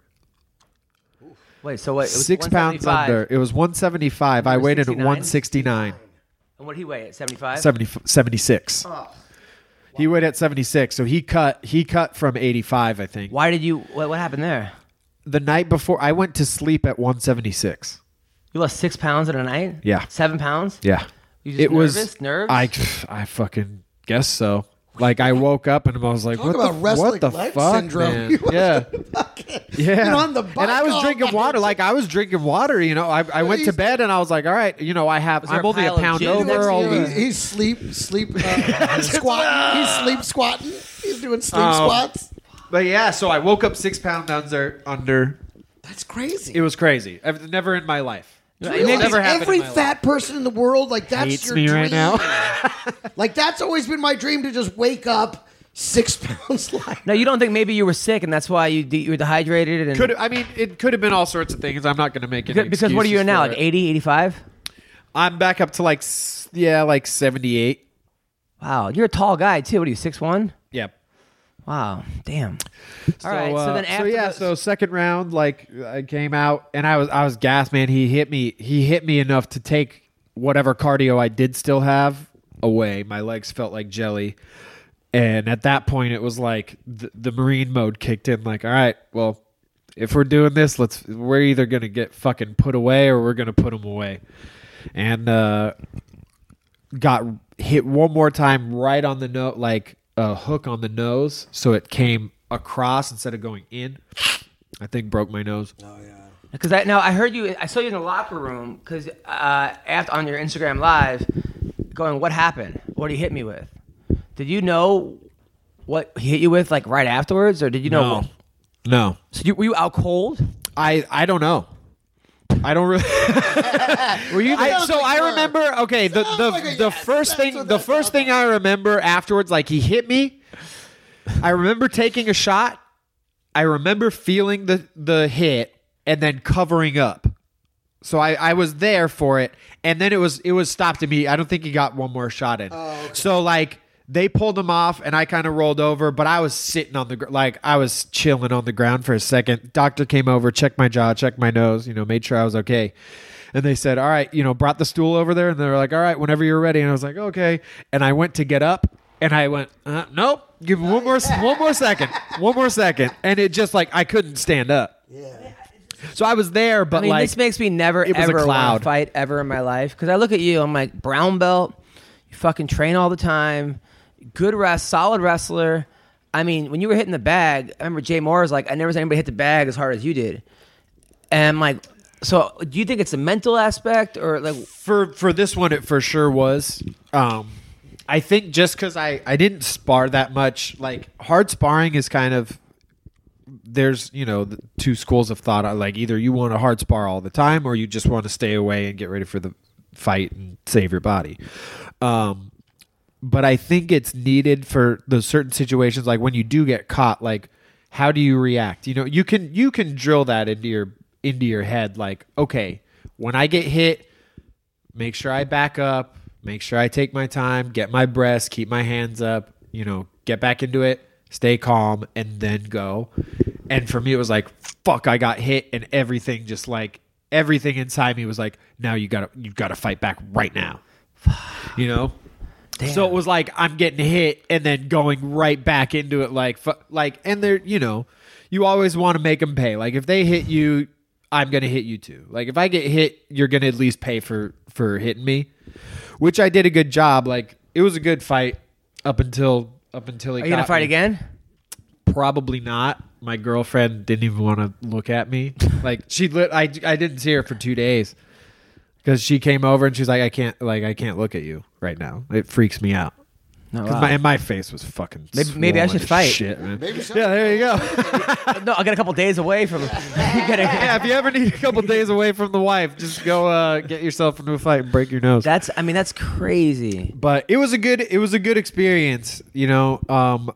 Wait, so what? It was Six pounds one seventy-five. under. It was one seventy five. I You were weighed in at sixty-nine? one sixty nine. And what did he weigh at seventy-five? seventy, seventy-six. Oh. He weighed at seventy-six, so he cut he cut from eighty-five, I think. Why did you? What, what happened there? The night before, I went to sleep at one seventy-six. You lost six pounds in a night. Yeah. Seven pounds. Yeah. You just It nervous? was nerves. I I fucking guess so. Like I woke up and I was like, Talk "What about the wrestling what the leg fuck, syndrome. man?" You must Yeah, yeah. been on the bike and I was all drinking night. water. Like I was drinking water. You know, I I went to he's- bed and I was like, "All right, you know, I have Was there I'm a only a pile of pound gin next over." to All you? the, He's, he's sleep sleep uh, squatting. He's sleep squatting. He's doing sleep Oh. squats. but yeah, so I woke up six pounds under. Under. That's crazy. It was crazy. I've never in my life. You It realize never happened every in my life. fat person in the world, like that's Hates your me dream. right now. Like that's always been my dream to just wake up six pounds light. no, you don't think maybe you were sick and that's why you de- you were dehydrated and Could I mean it could have been all sorts of things. I'm not going to make any because, because what are you in excuses now? for Like it. eighty, eighty-five? I'm back up to like s- yeah, like seventy-eight. Wow, you're a tall guy too. What are you, six one? Yep. Wow, damn. So, All right, so uh, then after yeah, the- so second round, like I came out and I was I was gassed, man. He hit me. He hit me enough to take whatever cardio I did still have away. My legs felt like jelly, and at that point, it was like the, the Marine mode kicked in. Like, all right, well, if we're doing this, let's. We're either gonna get fucking put away or we're gonna put them away, and uh, got hit one more time right on the nose, like a hook on the nose, so it came across instead of going in. I think broke my nose. Because I now I heard you. I saw you in the locker room because uh, after on your Instagram live, going, what happened? What did he hit me with? Did you know what he hit you with like right afterwards, or did you know? No, no, So you, were you out cold? I I don't know. I don't really. Were you? I, Sounds so like I you're- remember. Okay, the Sounds the, like a the yes. first That's thing what the that first sounds thing I remember afterwards, like he hit me. I remember taking a shot. I remember feeling the the hit and then covering up. So I, I was there for it, and then it was it was stopped immediately. I don't think he got one more shot in. Oh, okay. So like they pulled him off, and I kind of rolled over, but I was sitting on the gr- like I was chilling on the ground for a second. Doctor came over, checked my jaw, checked my nose, you know, made sure I was okay. And they said, "All right, you know," brought the stool over there, and they were like, "All right, whenever you're ready." And I was like, "Okay." And I went to get up, and I went, uh, "Nope, give me one more, one more second, one more second," and it just like I couldn't stand up. Yeah. So I was there, but I mean, like this makes me never it was a ever want cloud. to fight ever in my life. Because I look at you, I'm like brown belt. You fucking train all the time. Good rest, solid wrestler. I mean, when you were hitting the bag, I remember Jay Moore was like, I never seen anybody hit the bag as hard as you did. And I'm like, so do you think it's a mental aspect or like? for for this one, it for sure was. Um, I think just because I, I didn't spar that much, like hard sparring is kind of, there's, you know, the two schools of thought. Like either you want to hard spar all the time or you just want to stay away and get ready for the fight and save your body. Um, but I think it's needed for those certain situations. Like when you do get caught, like how do you react? You know, you can, you can drill that into your, into your head. Like, okay, when I get hit, make sure I back up, make sure I take my time, get my breath, keep my hands up, you know, get back into it, stay calm, and then go. And for me, it was like, fuck, I got hit, and everything just like, everything inside me was like, now you gotta, you gotta fight back right now. You know? Damn. So it was like, I'm getting hit and then going right back into it like, fu- like, and they're, you know, you always want to make them pay. Like if they hit you, I'm going to hit you too. Like if I get hit, you're going to at least pay for, for hitting me, which I did a good job. Like it was a good fight up until, up until he Are you going to fight me. again? Probably not. My girlfriend didn't even want to look at me. Like she lit, I, I didn't see her for two days because she came over and she's like, I can't, like, I can't look at you right now. It freaks me out. No, 'Cause wow. my, and my face was fucking Maybe- maybe I swollen should as fight. Shit, man. Maybe so. Yeah, there you go. No, I got a couple days away from. Yeah, if you ever need a couple days away from the wife, just go uh, get yourself into a fight and break your nose. That's. I mean, that's crazy. But it was a good, it was a good experience. You know, um,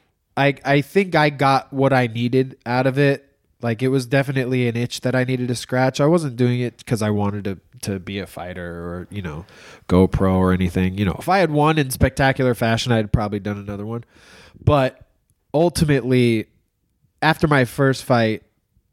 I I think I got what I needed out of it. Like it was definitely an itch that I needed to scratch. I wasn't doing it because I wanted to to be a fighter or, you know, go pro or anything. You know, if I had won in spectacular fashion, I'd probably done another one. But ultimately, after my first fight,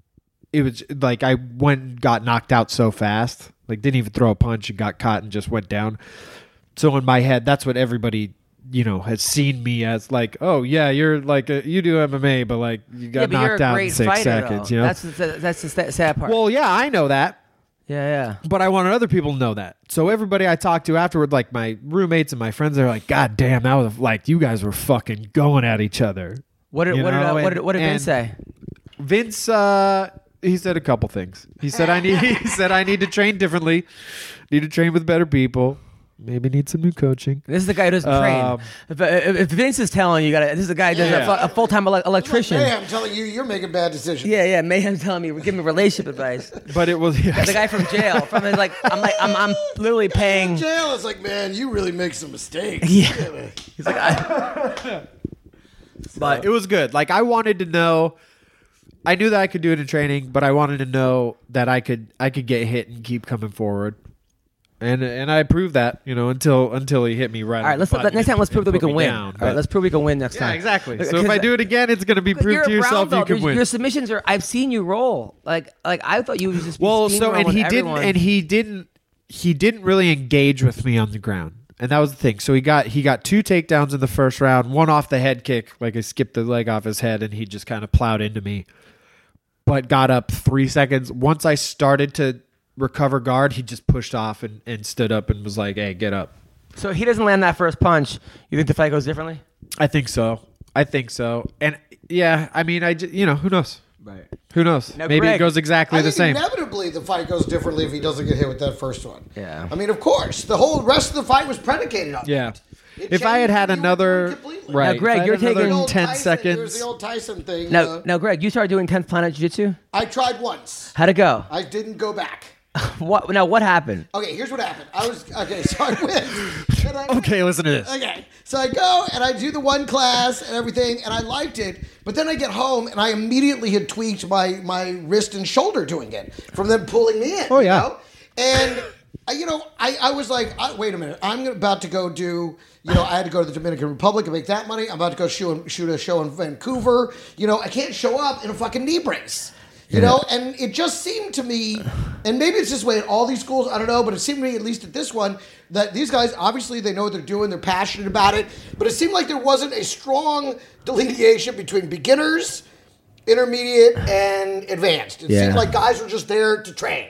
it was like I went and got knocked out so fast. Like didn't even throw a punch and got caught and just went down. So in my head, that's what everybody, you know, has seen me as like, oh yeah, you're like a, you do M M A, but like you got Yeah, but knocked you're a out great in six fighter, seconds. though. You know, That's the, that's the sta- sad part. well, yeah, I know that. yeah, yeah. But I wanted other people to know that. So everybody I talked to afterward, like my roommates and my friends, they're like, God damn, that was like you guys were fucking going at each other. What did You what did, know, uh, what and- did what did Vince say? Vince, uh, he said a couple things. He said I need. He said I need to train differently. Need to train with better people. Maybe need some new coaching. This is the guy who doesn't Um, train. If, if, if Vince is telling you, you got to. This is the guy who does Yeah. a, fu- a full time ele- electrician. Hey, I'm telling you, you're making bad decisions. Yeah, yeah. Mayhem's telling me, give me relationship advice. But it was yeah. The guy from jail, from his, like, I'm like, I'm, I'm literally paying. Jail is like, man, you really make some mistakes. Yeah. He's like, I, But it was good. Like I wanted to know. I knew that I could do it in training, but I wanted to know that I could I could get hit and keep coming forward. And and I proved that, you know, until until he hit me right. all right, let's let, next time let's prove that we can win. All right, let's prove we can win next Yeah, time. exactly. So if Because I do it again, it's going to be you're proved a to yourself brown you belt. can Your- win. Your submissions are. I've seen you roll. Like, like I thought you would just. Be Well, so steamrolling and he everyone. didn't and he didn't he didn't really engage with me on the ground. And that was the thing. So he got he got two takedowns in the first round, one off the head kick, like I skipped the leg off his head and he just kind of plowed into me. But got up three seconds. Once I started to recover guard, he just pushed off and, and stood up and was like, hey, get up. So he doesn't land that first punch. You think the fight goes differently? I think so. I think so. And yeah, I mean, I just, you know, who knows? Right. Who knows? Now, Maybe Greg, it goes exactly I the think same. inevitably the fight goes differently if he doesn't get hit with that first one. Yeah. I mean, of course, the whole rest of the fight was predicated on Yeah. that. It If I had changed had what you were another doing completely. right, Now, Greg, if I had you're another taking- The old ten Tyson- seconds. There's the old Tyson thing. Now, uh, now, Greg, you started doing tenth Planet Jiu-Jitsu. I tried once. How'd it go? I didn't go back. What? Now, what happened? Okay, here's what happened. I was okay, so I went. and I- Okay, listen to this. Okay, so I go and I do the one class and everything, and I liked it. But then I get home and I immediately had tweaked my my wrist and shoulder doing it from them pulling me in. Oh, yeah. You know? And I, you know, I, I was like, I, wait a minute, I'm about to go do. You know, I had to go to the Dominican Republic and make that money. I'm about to go shoot, shoot a show in Vancouver. You know, I can't show up in a fucking knee brace. You know, and it just seemed to me, and maybe it's this way at all these schools, I don't know, but it seemed to me, at least at this one, that these guys, obviously they know what they're doing, they're passionate about it, but it seemed like there wasn't a strong delineation between beginners, intermediate, and advanced. It Yeah. seemed like guys were just there to train.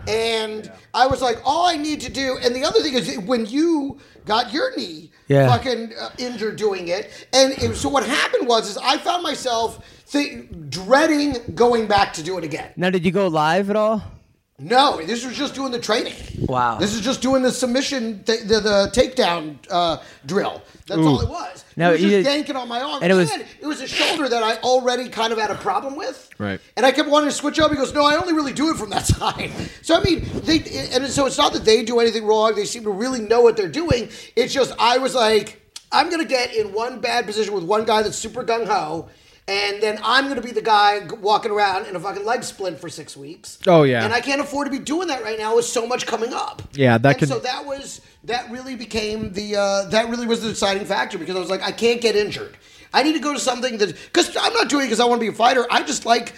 And I was like, all I need to do, and the other thing is when you got your knee Yeah. fucking uh, injured doing it, and it, so what happened was is I found myself th- dreading going back to do it again. Now, did you go live at all? No, this was just doing the training. Wow. This is just doing the submission, th- the, the takedown uh, drill. That's Ooh. all it was. No, it was you just did- yanking on my arm. and it was- it was a shoulder that I already kind of had a problem with. Right. And I kept wanting to switch up. He goes, no, I only really do it from that side. So, I mean, they, and so it's not that they do anything wrong. They seem to really know what they're doing. It's just, I was like, I'm going to get in one bad position with one guy that's super gung-ho, and then I'm going to be the guy g- walking around in a fucking leg splint for six weeks. Oh, yeah. And I can't afford to be doing that right now with so much coming up. Yeah, that and can- so that was, that really became the, uh, that really was the deciding factor because I was like, I can't get injured. I need to go to something that, because I'm not doing it because I want to be a fighter. I just like,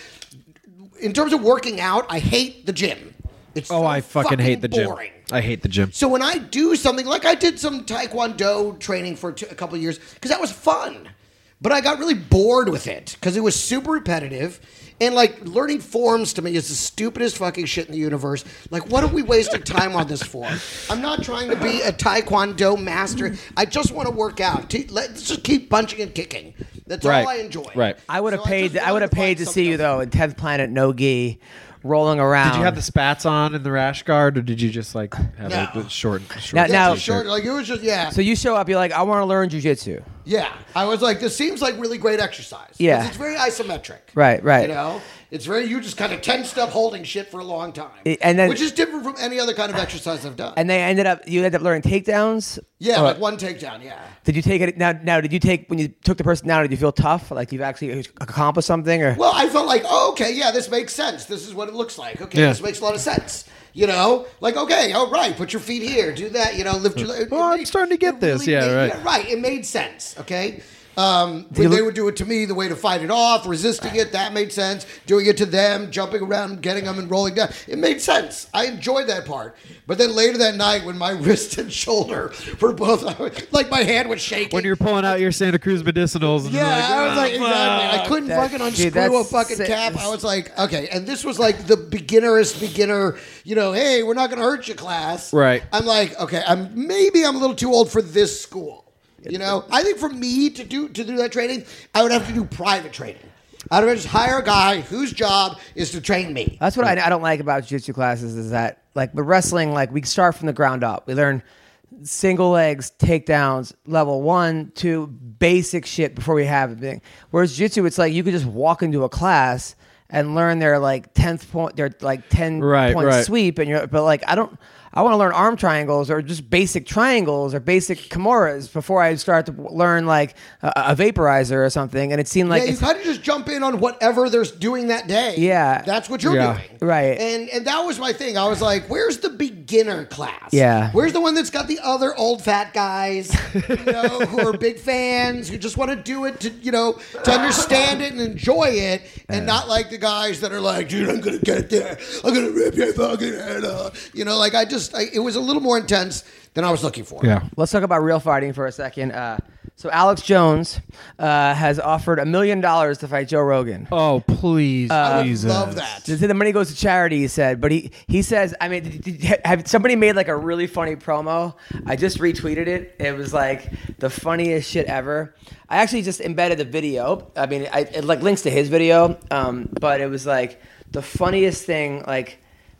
in terms of working out, I hate the gym. It's Oh, so I fucking hate the gym. boring. I hate the gym. So when I do something, like I did some Taekwondo training for t- a couple of years, because that was fun. But I got really bored with it, because it was super repetitive. And like learning forms to me is the stupidest fucking shit in the universe. Like, what are we wasting time on this for? I'm not trying to be a Taekwondo master. I just want to work out. T- Let's just keep punching and kicking. That's Right. all I enjoy. Right. I would have So paid. just I would have wanted paid to find see you something else. though in tenth Planet no gi, rolling around. Did you have the spats on in the rash guard, or did you just like have No. a short, short Now- Yeah, now- just short, like it was just yeah. So you show up. You're like, I want to learn jujitsu. Yeah, I was like, this seems like really great exercise. 'Cause Yeah. it's very isometric. Right, right. You know, it's very you just kind of tensed up holding shit for a long time, It- and then- which is different from any other kind of exercise I've done. And they ended up. You ended up learning takedowns. yeah, Or- like one takedown. Yeah. Did you take it now? Now, did you take when you took the person down? Did you feel tough? Like you've actually accomplished something? Or Well, I felt like, oh, okay, yeah, this makes sense. This is what it looks like. Okay, Yeah. this makes a lot of sense. You know, like okay, all right, put your feet here, do that. You know, lift your. it- Well, it I'm made- starting to get it this. Yeah, made- right. right. It made sense. Okay. Um, you when they look- would do it to me, the way to fight it off, resisting it, that made sense. Doing it to them, jumping around, getting them and rolling down, it made sense. I enjoyed that part. But then later that night, when my wrist and shoulder were both, like my hand was shaking. when you're pulling out your Santa Cruz medicinals. And Yeah, you're like, I was like, "Oh, exactly. I fuck." couldn't That- fucking dude, unscrew that's a fucking sick. cap. I was like, okay. And this was like the beginnerest beginner, you know, hey, we're not going to hurt you class. Right. I'm like, okay, I'm maybe I'm a little too old for this school. You know, I think for me to do to do that training, I would have to do private training. I'd have to just hire a guy whose job is to train me. that's what I, I don't like about jiu-jitsu classes is that like with wrestling, like we start from the ground up. We learn single legs, takedowns, level one, two, basic shit before we have everything. Whereas jiu-jitsu, it's like you could just walk into a class and learn their like tenth point, their like ten Right, point right. sweep, and you're but like I don't. I want to learn arm triangles or just basic triangles or basic kimuras before I start to learn like a, a vaporizer or something. And it seemed like yeah, you it's- kind of just jump in on whatever they're doing that day. Yeah. That's what you're Yeah. doing. Right. And and that was my thing. I was like, where's the beginner class? Yeah. Where's the one that's got the other old fat guys, you know, who are big fans, who just want to do it to, you know, to understand it and enjoy it, and not like the guys that are like, dude, I'm going to get there. I'm going to rip your fucking head off. You know, like I just, I, it was a little more intense than I was looking for. Yeah. Let's talk about real fighting for a second. Uh, so Alex Jones uh, has offered a million dollars to fight Joe Rogan. Oh, please, I would Jesus. love that. They said the money goes to charity, he said. But he, he says, I mean, did- did- have somebody made like a really funny promo? I just retweeted it. It was like the funniest shit ever. I actually just embedded the video. I mean, I, it like links to his video, um, but it was like the funniest thing. Like,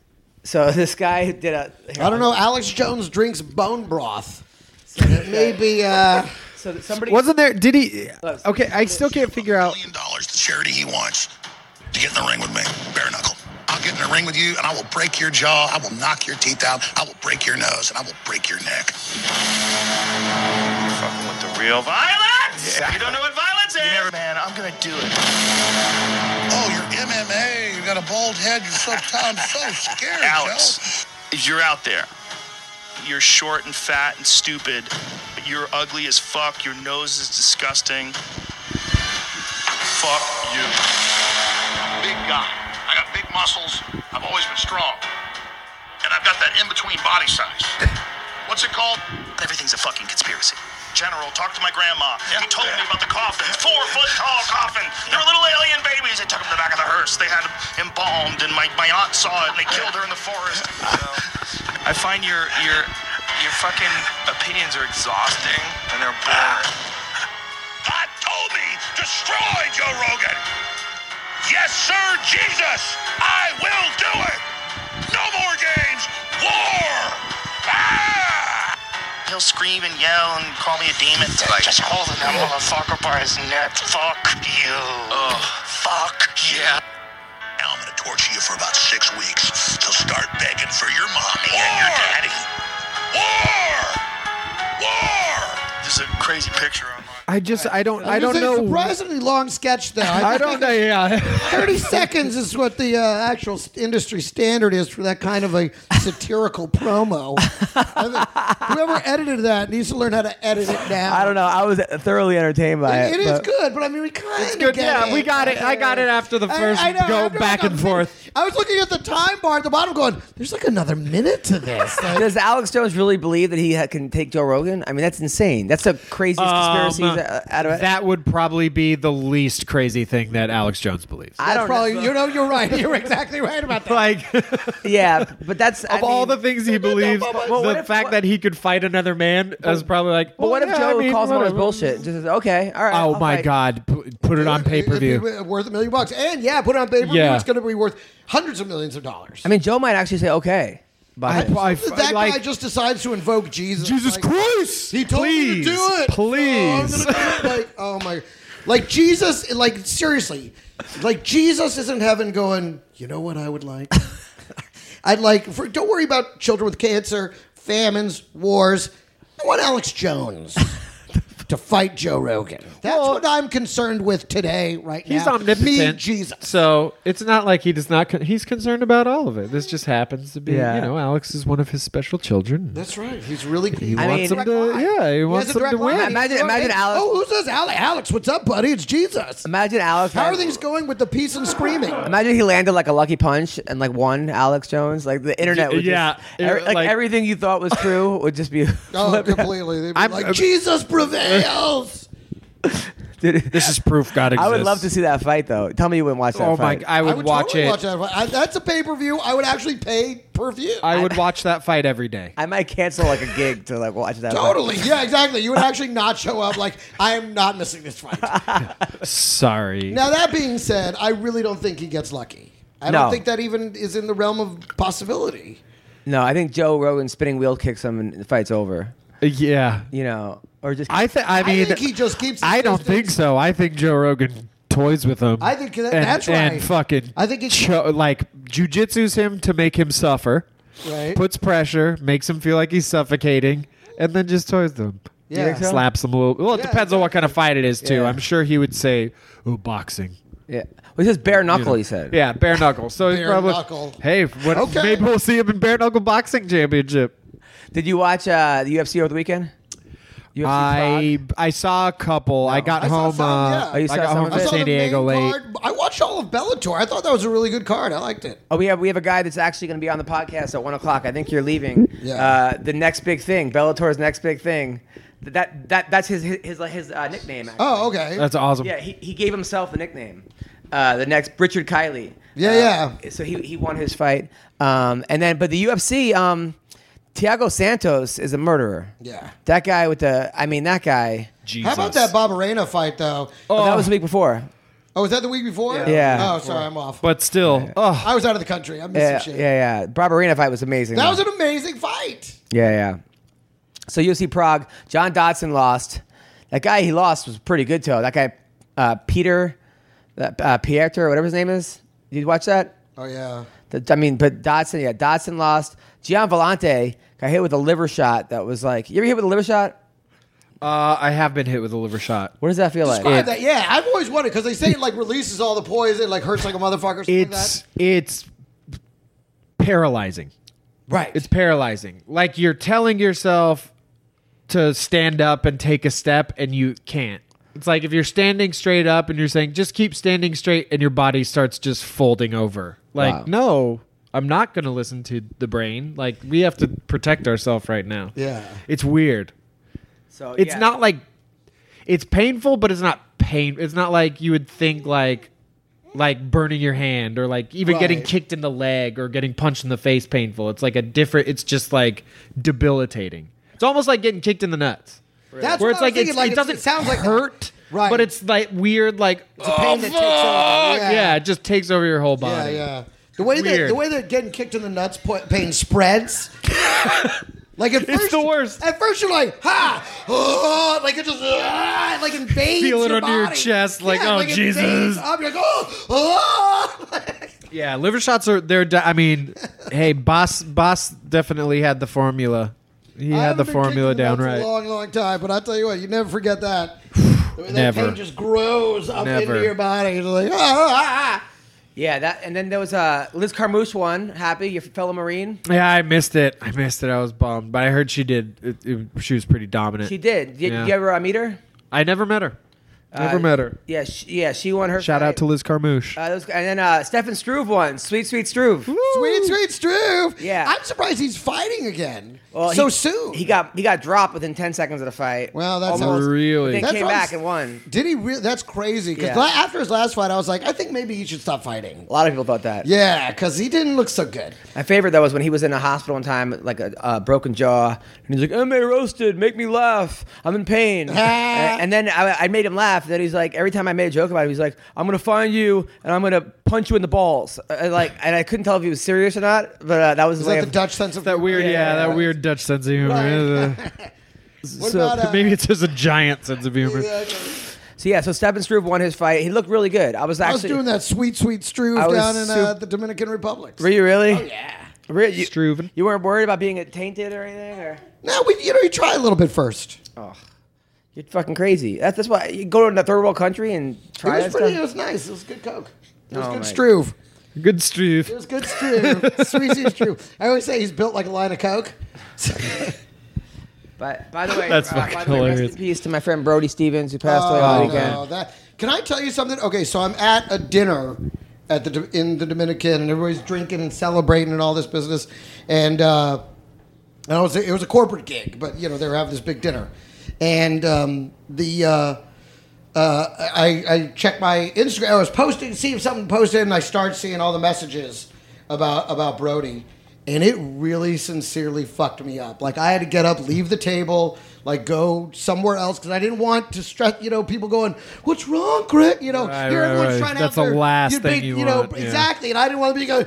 so this guy did a. I don't know. Alex Jones drinks bone broth. So it may be. Uh, So somebody Wasn't there? Did he? Okay, I still can't figure out. Million dollars to charity he wants to get in the ring with me, bare knuckle. I'll get in the ring with you, and I will break your jaw. I will knock your teeth out. I will break your nose, and I will break your neck. You're fucking with the real violence. You don't know what violence is. Never, man, I'm gonna do it. Oh, you're M M A. You got a bald head. You're so I'm so scared, Alex, Joe. you're out there. You're short and fat and stupid. You're ugly as fuck. Your nose is disgusting. Fuck you. Big guy. I got big muscles. I've always been strong, and I've got that in-between body size. What's it called? Everything's a fucking conspiracy. General, talk to my grandma. Yeah. He told Yeah. me about the coffin. Four foot tall coffin. They were little alien babies. They took them to the back of the hearse. They had them embalmed, and my, my aunt saw it, and they killed her in the forest. So, I find your your your fucking opinions are exhausting, and they're boring. God told me, destroy Joe Rogan. Yes, sir, Jesus. I will do it. No more he'll scream and yell and call me a demon. Like, just holding that motherfucker by his neck. Fuck you. Oh, fuck yeah. Now I'm gonna torture you for about six weeks. Till start begging for your mommy and your daddy. War! War! There's a crazy picture on my... I just I don't I was don't gonna say, know. Surprisingly long sketch there. I don't know. Yeah. Thirty seconds is what the uh, actual s- industry standard is for that kind of a satirical promo. I think whoever edited that needs to learn how to edit it down. I don't know. I was thoroughly entertained by it. It, it is but- good, but I mean, we kind of Good. get Yeah, it. we got it. I got it after the I- first I know, go after back like and a forth. minute- I was looking at the time bar at the bottom, going, "There's like another minute to this." Like, Does Alex Jones really believe that he ha- can take Joe Rogan? I mean, that's insane. That's the craziest conspiracy Um, out of it. That would probably be the least crazy thing that Alex Jones believes. I that's don't probably, know. you know, you're right. You're exactly right about that. Like Yeah, but that's I of all mean- the things he believes, Well, what the if- fact what- that he could fight another man is probably like. But what if well, Joe yeah, I mean, calls him on his whatever. bullshit? Just says, okay, all right. Oh I'll my fight. God! P- Put it on pay per It'd view. be worth a million bucks, and yeah, put it on pay per view. Yeah. It's going to be worth hundreds of millions of dollars. I mean, Joe might actually say okay. But I, I, that like, guy just decides to invoke Jesus. Jesus like, Christ! He told please, me to do it. Please. So I'm gonna do it. Like, oh my, like Jesus, like seriously, like Jesus is in heaven going, you know what I would like? I'd like, for, don't worry about children with cancer, famines, wars. I want Alex Jones to fight Joe Rogan. That's Well, what I'm concerned with today, right He's now. omnipotent. Me, Jesus. So it's not like he does not. Con- he's concerned about all of it. This just happens to be. Yeah. You know, Alex is one of his special children. That's right. He's really. He I wants mean- him to. Yeah, he wants has a him to direct line. win. Imagine- imagine Alex- Oh, who's this? Alex. Alex, what's up, buddy? It's Jesus. Imagine Alex. How had- are things going with the peace and screaming? Imagine he landed like a lucky punch and like won Alex Jones. Like the internet would Yeah, just, it- every- like, like- everything you thought was true would just be Oh, flipped. completely. They'd be I'm- like, I'm- Jesus prevails. Dude, This is proof God exists. I would love to see that fight though. Tell me you wouldn't watch that Oh my! fight. I would, I would watch totally it. watch that. I, that's a pay per view. I would actually pay per view. I would watch that fight every day. I might cancel like a gig to like watch that. Totally. Yeah, exactly. You would actually not show up. Like, I am not missing this fight. Sorry. Now, that being said, I really don't think he gets lucky. I No. don't think that even is in the realm of possibility. Fight. No, I think Joe Rogan spinning wheel kicks him and the fight's over. Yeah. You know, or just I think. I I mean, think he just keeps his I don't distance. think so. I think Joe Rogan toys with him. I think that- and, that's and right. fucking. I think it- cho- like jujitsu's him to make him suffer. Right. Puts pressure, makes him feel like he's suffocating, and then just toys them. Yeah. think so? Slaps him a little. Well, it Yeah, depends on what kind of fight it is too. Yeah. I'm sure he would say, "Oh, boxing." yeah. Well, he says bare knuckle. You know. He said. Yeah, bare knuckle. So he's Bare probably knuckle. hey, what, Okay. maybe we'll see him in bare knuckle boxing championship. Did you watch uh, the U F C over the weekend? U F C I Prague? I saw a couple. I got I saw home. some, uh, yeah. Oh, you I saw got some home of I it? from saw San the Diego main late. card. I watched all of Bellator. I thought that was a really good card. I liked it. Oh, we have we have a guy that's actually going to be on the podcast at one o'clock. I think you're leaving. Yeah. Uh, the next big thing, Bellator's next big thing. That that that's his his his, his uh, nickname. Actually. Oh, okay. That's awesome. Yeah, he, he gave himself a nickname. Uh, the next Richard Kiley. Yeah, Uh, yeah. So he he won his fight. Um, and then but the U F C. Um, Thiago Santos is a murderer. Yeah. That guy with the. I mean, that guy. Jesus. How about that Barberena fight, though? Oh, that was the week before. Oh, was that the week before? Yeah. Oh, sorry, I'm off. But still, oh, I was out of the country. I'm missing Yeah, shit. yeah, yeah. Barbarina fight was amazing. That though. was an amazing fight. Yeah, yeah. So U F C Prague, John Dodson lost. That guy he lost was pretty good too. That guy, uh, Peter, uh, Pietro, whatever his name is. Did you watch that? Oh, yeah. The, I mean, but Dodson, yeah, Dodson lost. Gian Vellante got hit with a liver shot. That was like, you ever hit with a liver shot? uh, I have been hit with a liver shot. What does that feel like? Describe that. Yeah, I've always wondered because they say it like releases all the poison, like hurts like a motherfucker. Something It's like it's paralyzing. that. Right. It's paralyzing. Like you're telling yourself to stand up and take a step, and you can't. It's like if you're standing straight up and you're saying, just keep standing straight, and your body starts just folding over. Like, Wow. no, I'm not going to listen to the brain. Like, we have to protect ourselves right now. Yeah. It's weird. So It's yeah. not like, it's painful, but it's not pain. It's not like you would think like, like burning your hand or like even getting Right. kicked in the leg or getting punched in the face painful. It's like a different, it's just like debilitating. It's almost like getting kicked in the nuts. That's Where what it's I was like, thinking, it's, like, it it's- doesn't it sounds like hurt, Right. but it's like weird, like, It's a pain oh, that takes over. fuck! Yeah. it just takes over your whole body. Yeah, yeah. The way that Weird. the way that getting kicked in the nuts po- pain spreads. Like at It's first, the worst. At first, you're like, ha, oh, like it just, ah, like invades Feel it your under your body. chest, like, oh, it Jesus. invades up. You're like, oh, oh. Yeah, liver shots are they're. De- I mean, hey, boss, boss definitely had the formula. He I had the haven't been formula kicking down nuts right. a long, long time, but I'll tell you what, you never forget that. that Never. pain just grows up Never. into your body. It's like, ah, ah, ah. Yeah, that, and then there was uh, Liz Carmouche won. Happy, your fellow Marine. Yeah, I missed it. I missed it. I was bummed, but I heard she did. It, it, she was pretty dominant. She did. Did Yeah. you ever uh, meet her? I never met her. Never Uh, met her. Yeah, she, yeah, she won her. Shout fight. out to Liz Carmouche. Uh, those, and then uh, Stefan Struve won. Sweet, sweet Struve. Sweet, sweet Struve. Yeah. I'm surprised he's fighting again Well, so he, soon. He got he got dropped within ten seconds of the fight. Well, that's Almost. Really? Then That's came what I'm back s- and won. Did he really? That's crazy. Because Yeah. after his last fight, I was like, I think maybe he should stop fighting. A lot of people thought that. Yeah, because he didn't look so good. My favorite though was when he was in a hospital one time, like a, a broken jaw, and he's like, "M A roasted, make me laugh. I'm in pain." and, and then I, I made him laugh. Then he's like, every time I made a joke about it, he's like, "I'm gonna find you and I'm gonna punch you in the balls." Uh, like, and I couldn't tell if he was serious or not, but uh, that was Is his way that the of. Dutch sense of That weird, yeah, Yeah. that weird Dutch sense of humor. Right. What So, about, uh, Maybe it's just a giant sense of humor. So yeah, so Stefan Struve won his fight. He looked really good. I was I was actually doing that sweet, sweet Struve I was down in uh, sup- the Dominican Republic. Were you really? Oh, yeah. Really? You, Struven. you weren't worried about being tainted or anything, or? No, we, you know, you try a little bit first. You're fucking crazy. That's, that's why you go to a third world country and It try was that pretty. It stuff. was nice. It was good Coke. It was Oh, good my- Struve. Good Struve. It was good Struve. Sweet, sweet Struve. I always say he's built like a line of Coke. But by the way, That's uh, by fucking the way, rest hilarious. in peace to my friend Brody Stevens who passed away on Oh, the weekend. no, that. Can I tell you something? Okay, so I'm at a dinner at the in the Dominican, and everybody's drinking and celebrating and all this business. And uh, and it was a, it was a corporate gig, but you know they were having this big dinner, and um, the. Uh, uh, I, I checked my Instagram. I was posting, see if something posted, and I started seeing all the messages about about Brody, and it really sincerely fucked me up. Like I had to get up, leave the table, like go somewhere else because I didn't want to stress. You know, people going, "What's wrong, Greg?" You know, Right, here right, everyone's right. trying to That's have the their, last your thing big, you know want, yeah. exactly. And I didn't want to be going.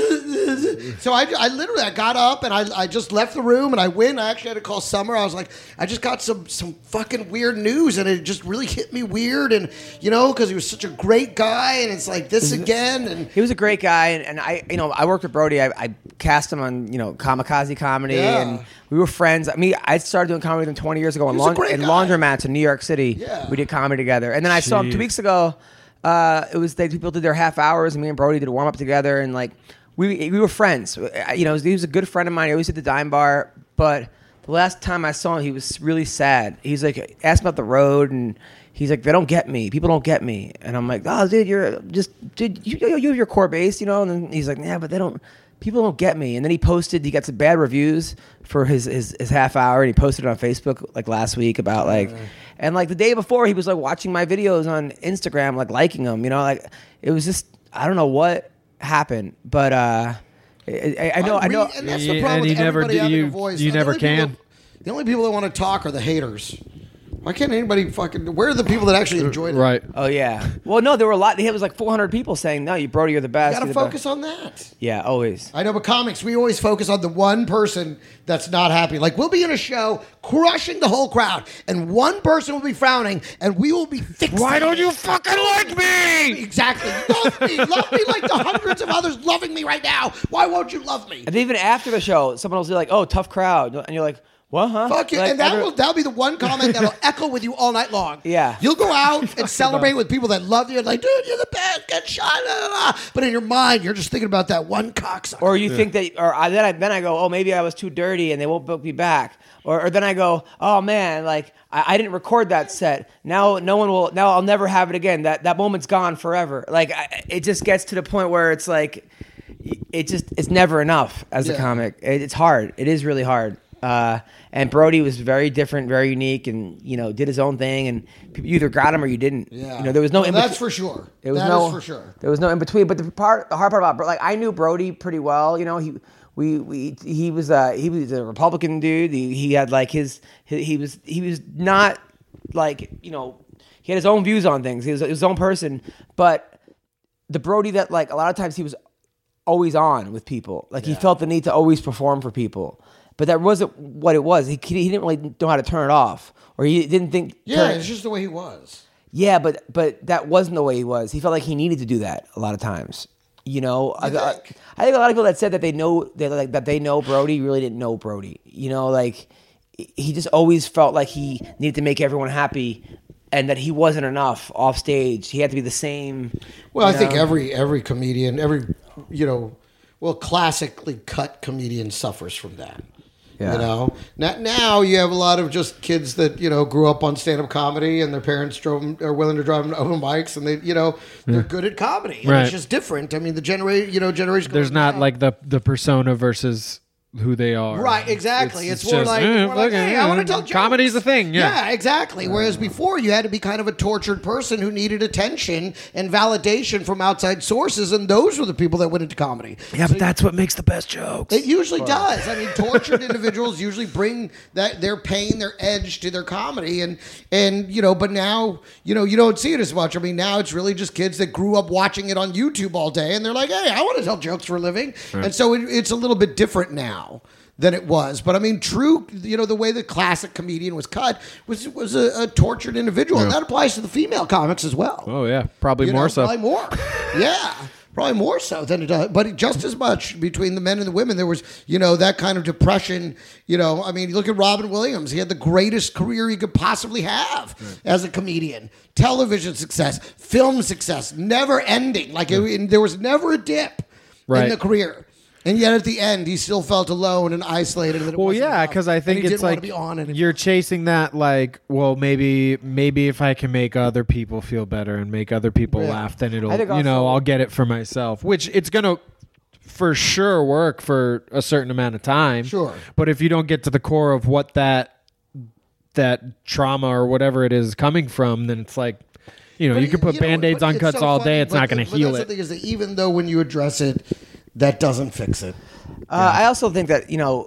So I, I literally I got up and I, I just left the room and I went. I actually had to call Summer. I was like, I just got some some fucking weird news and it just really hit me weird and you know because he was such a great guy and it's like this again and He was a great guy, and, and I, you know, I worked with Brody. I, I cast him on, you know, Kamikaze Comedy, Yeah. and we were friends. I mean, I started doing comedy with him twenty years ago in, He was a laund- great in guy. laundromats in New York City. Yeah. We did comedy together, and then I saw him two Jeez. weeks ago. Uh, it was they people did their half hours, and me and Brody did a warm up together, and like we we were friends. Uh, You know, he was a good friend of mine. He always did the Dime Bar, but the last time I saw him, he was really sad. He's like asked about the road and. He's like, they don't get me. People don't get me. And I'm like, oh, dude, you're just, dude, you, you have your core base, you know? And then he's like, yeah, but they don't, people don't get me. And then he posted, he got some bad reviews for his, his, his half hour. And he posted it on Facebook like last week about like, and like the day before he was like watching my videos on Instagram, like liking them, you know? Like it was just, I don't know what happened, but uh, I, I know, I know. and that's Yeah, the problem and with you never everybody do- having you- a voice. you The never only people- can. the only people that want to talk are the haters. Why can't anybody fucking? Where are the people that actually enjoyed it? Right. Oh yeah. Well, no, there were a lot. It was like four hundred people saying, "No, you Brody, you're the best." You got to you're the focus on that. Yeah, always. I know, but comics, we always focus on the one person that's not happy. Like, we'll be in a show crushing the whole crowd, and one person will be frowning, and we will be fixated. Why don't you fucking like me? Exactly. Love me. Love me like the hundreds of others loving me right now. Why won't you love me? And even after the show, someone will be like, "Oh, tough crowd," and you're like, "What, huh?" Fuck you. Like, and that every- will that'll be the one comment that'll echo with you all night long. Yeah. You'll go out and celebrate with people that love you. Like, dude, you're the best. Get shot. Blah, blah, blah. But in your mind, you're just thinking about that one cocksucker. Or you think that, or I, then I then I go, "Oh, maybe I was too dirty and they won't book me back." Or, or then I go, "Oh man, like I, I didn't record that set. Now no one will. Now I'll never have it again. That that moment's gone forever." Like I, it just gets to the point where it's like, it just it's never enough as a Yeah. comic. It, it's hard. It is really hard. Uh, and Brody was very different, very unique, and you know did his own thing. And you either got him or you didn't. Yeah. You know there was no. Well, in that's between- for sure. There was That no is for sure. There was no in between. But the part, the hard part about Bro- like I knew Brody pretty well. You know he. We, we he was a he was a Republican dude. He, he had like his, he he was he was not like you know he had his own views on things. He was his own person. But the Brody that like a lot of times he was always on with people. Like he felt the need to always perform for people. but that wasn't what it was. He he didn't really know how to turn it off, or he didn't think. Yeah, turn, it's just the way he was. Yeah, but but that wasn't the way he was. He felt like he needed to do that a lot of times. You know, I, I, I think a lot of people that said that they know that like that they know Brody really didn't know Brody. You know, like he just always felt like he needed to make everyone happy, and that he wasn't enough off stage. He had to be the same. Well, I know? think every every comedian, every you know, well, classically cut comedian suffers from that. Yeah. You know, now, now you have a lot of just kids that you know grew up on stand-up comedy, and their parents drove them, are willing to drive them to open mics, and they, you know, they're Yeah. good at comedy. And Right. It's just different. I mean, the generation, you know, generation. There's going not down- like the the persona versus who they are. Right, exactly. It's, more just, like, eh, more like, fucking, hey, I want to yeah, tell jokes. comedy's a thing. Yeah. exactly. Whereas before, you had to be kind of a tortured person who needed attention and validation from outside sources, and those were the people that went into comedy. Yeah, but that's what makes the best jokes. It usually does. I mean, tortured individuals usually bring that their pain, their edge to their comedy, and and you know. But now, you know, you don't see it as much. I mean, now it's really just kids that grew up watching it on YouTube all day, and they're like, "Hey, I want to tell jokes for a living," and so it, it's a little bit different now than it was. But I mean, true, you know, the way the classic comedian was cut was was a, a tortured individual, and that applies to the female comics as well. Oh yeah, probably You more know, so. Probably more. Yeah. Probably more so than it does. But just as much between the men and the women, there was, you know, that kind of depression. You know, I mean, you look at Robin Williams. He had the greatest career he could possibly have right. as a comedian. Television success, film success, never ending. Like, it, and there was never a dip right. in the career. And yet at the end, he still felt alone and isolated. And it well, wasn't yeah, enough. because I think and he it's didn't want like to be on anymore. You're chasing that, like, well, maybe, maybe if I can make other people feel better and make other people Yeah. laugh, then it'll, I think you know, also- I'll get it for myself. Which it's gonna, for sure, work for a certain amount of time. Sure. But if you don't get to the core of what that that trauma or whatever it is coming from, then it's like, you know, But you can put you know, Band-Aids but on it's cuts so all funny, day. It's but not the- going to but heal that's it. The thing is that even though when you address it, that doesn't fix it. Uh, I also think that, you know,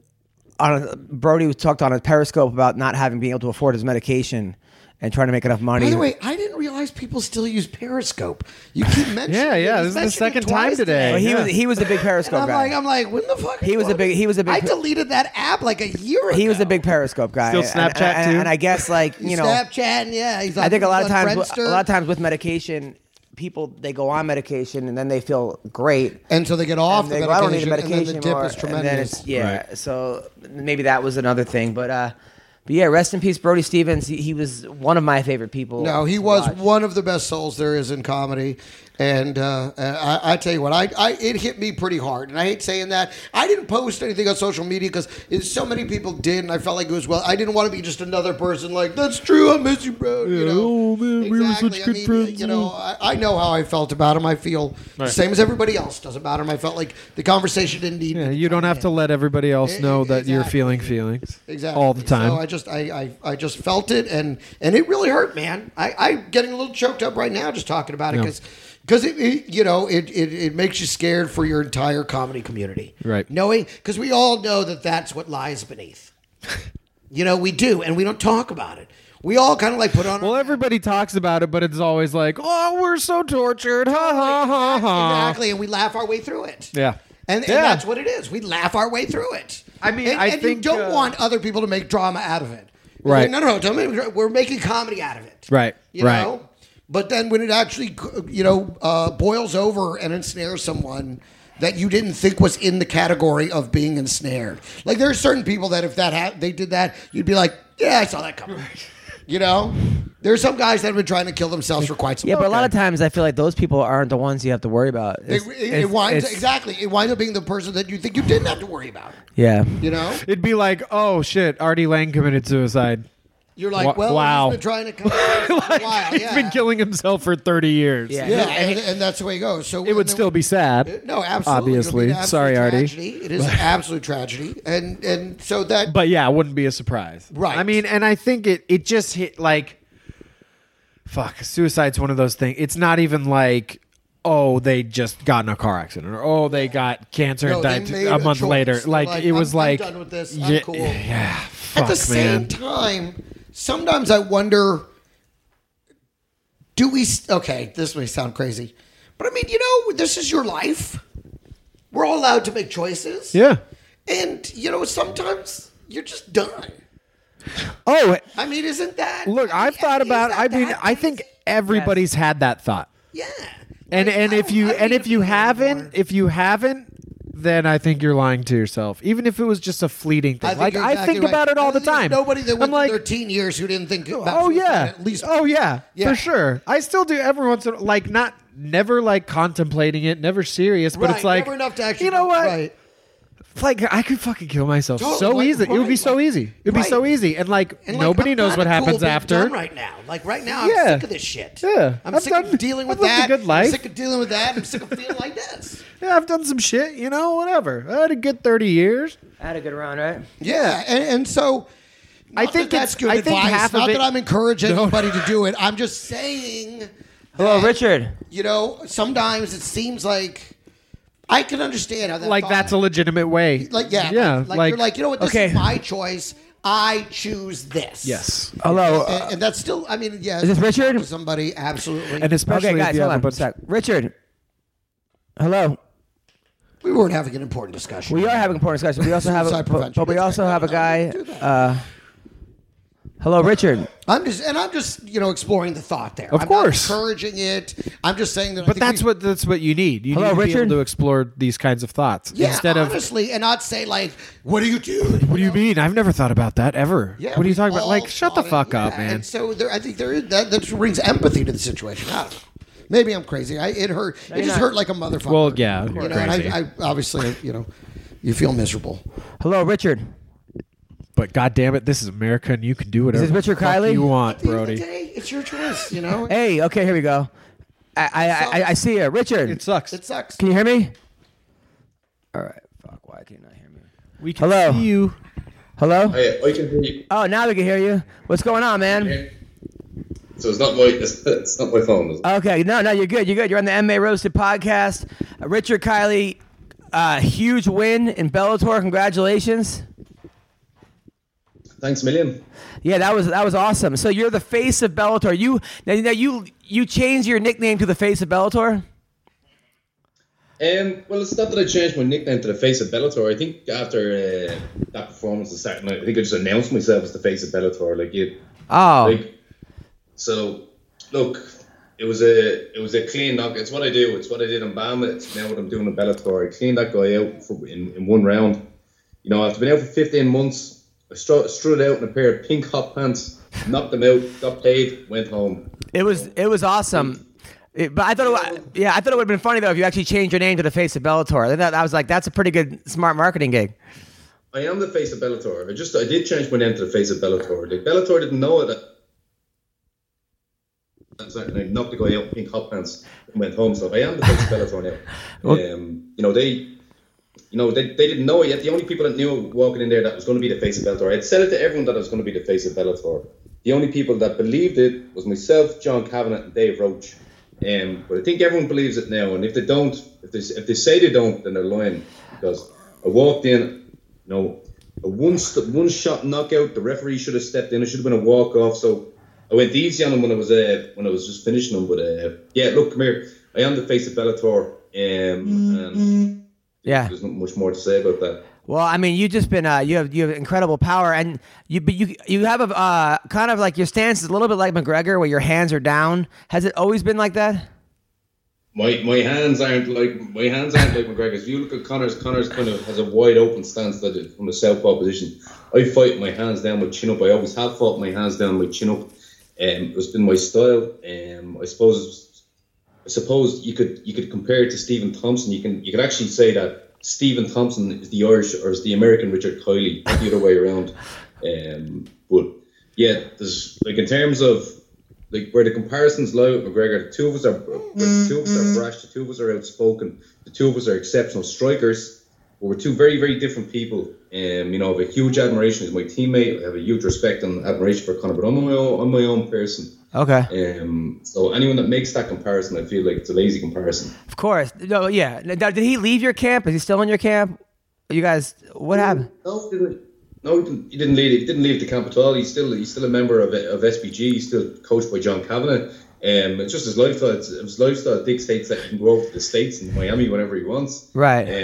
on a, Brody was talked on a Periscope about not having been able to afford his medication and trying to make enough money. By the way, I didn't realize people still use Periscope. You keep mentioning Yeah, it. yeah, He's this is the mentioned it second time twice today. But he Yeah. was he was a big Periscope And I'm guy. like, I'm like, when the fuck? He was a big- he was a big- I deleted that app like a year ago. he was a big Periscope guy. Still And- Snapchat, and, and, too? and I guess like you know, Snapchat, yeah. He's on, I think a lot of he's on times, Friendster. a lot of times with medication, people they go on medication and then they feel great. and so they get off And the they go, medication, I don't need a medication and then the dip anymore. is And then tremendous. it's, yeah, Right. so maybe that was another thing. But uh, but yeah, rest in peace, Brody Stevens. He, he was one of my favorite people. No, he to was watch. one of the best souls there is in comedy. And uh, I, I tell you what, I, I it hit me pretty hard. And I hate saying that. I didn't post anything on social media because so many people did, and I felt like it was, well, I didn't want to be just another person like, that's true, I miss you, bro. You Yeah, know? oh, man, we were such Exactly. I good mean, friends. You know, I, I know how I felt about him. I feel the same as everybody else. Doesn't matter. I felt like the conversation didn't need Yeah, me you don't have to let everybody else E- know that you're exactly. feeling feelings Exactly. all the time. So I just I, I, I just felt it and and it really hurt, man. I I'm getting a little choked up right now just talking about it Yeah. because because it, it you know it, it it makes you scared for your entire comedy community. Right. Knowing because we all know that that's what lies beneath. You know we do, and we don't talk about it. We all kind of like put on. Well, our, everybody talks about it, but it's always like, "Oh, we're so tortured!" Ha ha ha ha. exactly, and we laugh our way through it. Yeah, And, and Yeah. that's what it is. We laugh our way through it. I mean, and, I and think, you don't uh, want other people to make drama out of it. You're Right. like, no, no, no. Don't make me, we're making comedy out of it. Right, You right. know. But then when it actually, you know, uh, boils over and ensnares someone that you didn't think was in the category of being ensnared, like there are certain people that if that ha- they did that, you'd be like, yeah, I saw that coming. You know, there are some guys that have been trying to kill themselves for quite some Yeah, time. but a lot of times I feel like those people aren't the ones you have to worry about. It, It's- it, it it's- winds it's- exactly. It winds up being the person that you think you didn't have to worry about. Yeah. You know, It'd be like, "Oh shit, Artie Lang committed suicide." you're like, Wa- well, wow. he's been trying to come out for a while. He's Yeah, been killing himself for thirty years. Yeah. yeah, and, and that's the way it goes. So It would still be sad. no, absolutely. Obviously. It'll be an absolute Sorry, Artie. tragedy. It is an absolute tragedy, and and so that But yeah, it wouldn't be a surprise. Right. I mean, and I think it it just hit like fuck, suicide's one of those things. It's not even like, oh, they just got in a car accident or oh, they got cancer No, and they died made a a month choice. later. They're Like, like, it was I'm- I'm like done with this. I'm yeah, cool. Yeah. Fuck, at the same man. time, sometimes I wonder, do we? Okay, this may sound crazy, but I mean, you know, this is your life. We're all allowed to make choices. Yeah. And, you know, sometimes you're just done. Oh, I mean, isn't that? look, I mean, I've thought is about. that I mean, that I think easy? everybody's had that thought. Yeah. And Like, and I if don't- you I don't and need if to you be there haven't, anymore. if you haven't, then I think you're lying to yourself. Even if it was just a fleeting thing. think Like you're I exactly think right. about it all I the think there's time. Nobody that I'm went like, through their teen years who didn't think about oh suicide yeah, at least. oh yeah, Yeah. for sure. I still do every once in like not never like contemplating it, never serious, but Right, it's like never enough to actually you know go- what? Right. Like I could fucking kill myself Totally, so like, easy. It would be right, so like- easy. It would be so right. easy, and like And, like, nobody I'm knows kinda what happens cool being after. done right now, like right now, I'm Yeah. sick of this shit. Yeah. I'm I've sick done- of dealing with I've lived a that. good life. I'm sick of dealing with that. I'm sick of feeling like this. Yeah, I've done some shit, you know, whatever. I had a good thirty years. I had a good round, right? Yeah, and, and so I not think that that's it's- good I think advice. half of not it- that I'm encouraging No. anybody to do it. I'm just saying. Hello, that, Richard. You know, sometimes it seems like I can understand how that. Like thought- that's a legitimate way. like yeah, yeah. Like, you're like, you know what? This Okay. is my choice. I choose this. yes. Hello. uh, And, and that's still. I mean, yeah. Is this Richard? to Somebody absolutely. And especially okay, if guys, you hold have on a a bunch sec. Richard. Hello. we weren't having an important discussion. We are having a important discussion. We also have, a, Suicide but, prevention. but we That's also right. have a No, guy. do that. Uh, hello, Richard. I'm just, and I'm just, you know, exploring the thought there. Of I'm course. not encouraging it. I'm just saying that. I But think that's we- what that's what you need. You Hello, need to be Richard? able to explore these kinds of thoughts Yeah, instead of honestly, and not say like, "What do you do?" what do you mean? I've never thought about that ever. Yeah, what are you we talking about? all Like, shut the thought it. fuck up, Yeah, man. And so there, I think there is that. That brings empathy to the situation. I don't know. Maybe I'm crazy. I, it hurt. it you're just not. hurt like a motherfucker. Well, yeah, you you're know, and crazy. I, I obviously, you know, you feel miserable. Hello, Richard. But god damn it, this is America, and you can do whatever this Richard the fuck Kiley? you want, At the end of the Brody. day, it's your choice. You know, Hey, okay, here we go. I I, I, I see you, Richard. It sucks. it sucks. Can you hear me? All right. Fuck. Why can't you not hear me? We can Hello? see you. Hello. Hey, I can hear you. Oh, now we can hear you. What's going on, man? So it's not my it's, it's not my phone. Is it? Okay, no, no, you're good. You're good. You're on the M M A Roasted podcast. Uh, Richard Kiley, uh, huge win in Bellator. Congratulations. Thanks a million. Yeah, that was that was awesome. So you're the face of Bellator. You now, now you you changed your nickname to the face of Bellator. Um, well, it's not that I changed my nickname to the face of Bellator. I think after uh, that performance the second night, I think I just announced myself as the face of Bellator. Like it, Oh, like so. Look, it was a it was a clean knock. It's what I do. It's what I did in Bama. It's now what I'm doing in Bellator. I cleaned that guy out for, in in one round. You know, after being out for fifteen months, I strut, strutted out in a pair of pink hot pants, knocked him out, got paid, went home. it was it was awesome. It- but I thought, it, wa- yeah, I thought it would have been funny though if you actually changed your name to the face of Bellator. I, thought, I was like, that's a pretty good, smart marketing gig. I am the face of Bellator. I just I did change my name to the face of Bellator. Like Bellator didn't know it. And I knocked the guy out in pink hot pants and went home. So I am the face of Bellator now. Um, you know they, you know they, they didn't know it yet. The only people that knew walking in there that was going to be the face of Bellator. I had said it to everyone that I was going to be the face of Bellator. The only people that believed it was myself, John Kavanagh, and Dave Roach. Um, but I think everyone believes it now. And if they don't, if they if they say they don't, then they're lying. Because I walked in, you know, a one st- one shot knockout. The referee should have stepped in. It should have been a walk off. So I went easy on him when I was uh, when I was just finishing him. But uh, yeah, look, come here. I am the face of Bellator, um, and Yeah. there's not much more to say about that. Well, I mean, you just been uh, you have you have incredible power, and you but you you have a uh, kind of like your stance is a little bit like McGregor, where your hands are down. Has it always been like that? My my hands aren't like my hands aren't like McGregor's. If you look at Connor's, Connor's kind of has a wide open stance that is from the southpaw position. I fight with my hands down, my chin up. I always have fought with my hands down, my chin up. Um, it's been my style. Um, I suppose I suppose you could you could compare it to Stephen Thompson. You can you could actually say that Stephen Thompson is the Irish or is the American Richard Kiley, not the other way around. Um, but yeah, there's like in terms of like where the comparisons lie with McGregor, the two of us are the two of us are brash, the two of us are outspoken, the two of us are exceptional strikers, but we're two very, very different people. Um, you know, I have a huge admiration as my teammate. I have a huge respect and admiration for Conor, but I'm my own, I'm my own person. Okay, Um, so anyone that makes that comparison, I feel like it's a lazy comparison. of course. No, yeah. Now, did he leave your camp? Is he still in your camp? You guys, what happened? No, he didn't. No, he didn't, he didn't leave. He didn't leave the camp at all. He's still he's still a member of of S B G. He's still coached by John Kavanagh. Um, it's just his lifestyle. It's, his lifestyle dictates that he can go over to the States and Miami whenever he wants. Right. Um,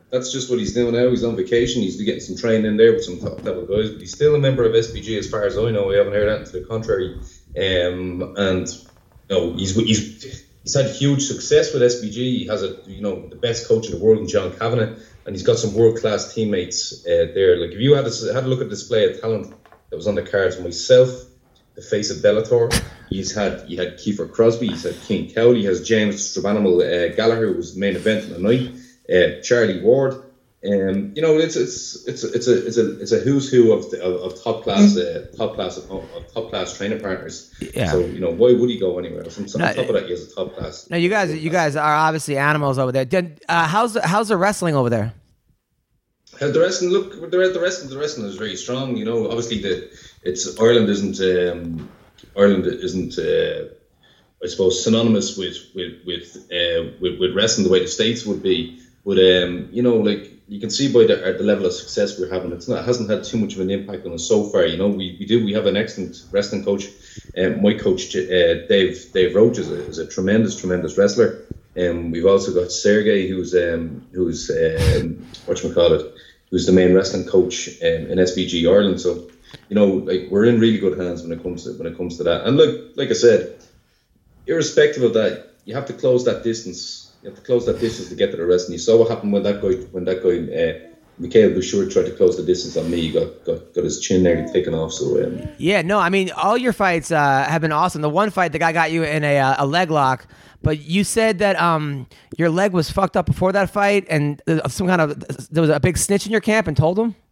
that's just what he's doing now. He's on vacation. He's getting some training in there with some top level guys. But he's still a member of S B G, as far as I know. We haven't heard anything to the contrary. Um, and you know, he's he's he's had huge success with S B G. He has a you know the best coach in the world in John Kavanagh, and he's got some world class teammates uh, there. Like if you had a, had a look at the display of talent that was on the cards, myself, the face of Bellator. He's had he had Kiefer Crosby. He's had King Cowley. He has James Strabanimal uh, Gallagher, who was the main event of the night. Uh, Charlie Ward. Um, you know, it's it's it's it's a it's a it's a who's who of the, of, of top class uh, top class of, of top class training partners. Yeah. So you know, why would he go anywhere else? On No, top of that, he has a top class. No, you guys, you guys are obviously animals over there. Did, uh, how's the, how's the wrestling over there? How's the wrestling look? The the wrestling the wrestling is very strong. You know, obviously the it's Ireland isn't um, Ireland isn't. Uh, I suppose synonymous with with with, uh, with with wrestling the way the States would be, but um, you know, like you can see by the, the level of success we're having, it's not it hasn't had too much of an impact on us so far. You know, we, we do we have an excellent wrestling coach. Um, my coach uh, Dave Dave Roach is a, is a tremendous tremendous wrestler. And um, we've also got Sergey, who's um, who's um, whatchamacallit, who's the main wrestling coach um, in S B G Ireland. So you know, like we're in really good hands when it comes to when it comes to that. And look, like I said. Irrespective of that, you have to close that distance. You have to close that distance to get to the rest. And you saw what happened when that guy, when that guy, uh, Mikhail Bouchard, tried to close the distance on me. He got got, got his chin nearly taken off. So um, yeah, no, I mean all your fights uh, have been awesome. The one fight, the guy got you in a uh, a leg lock, but you said that um your leg was fucked up before that fight, and some kind of there was a big snitch in your camp, and told him.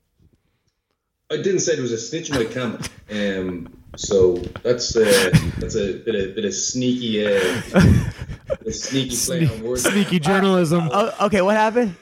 I didn't say there was a snitch in my camp. Um, so that's uh, that's a bit of bit of sneaky, uh, a sneaky play on words. Sneaky journalism. Oh, okay, what happened?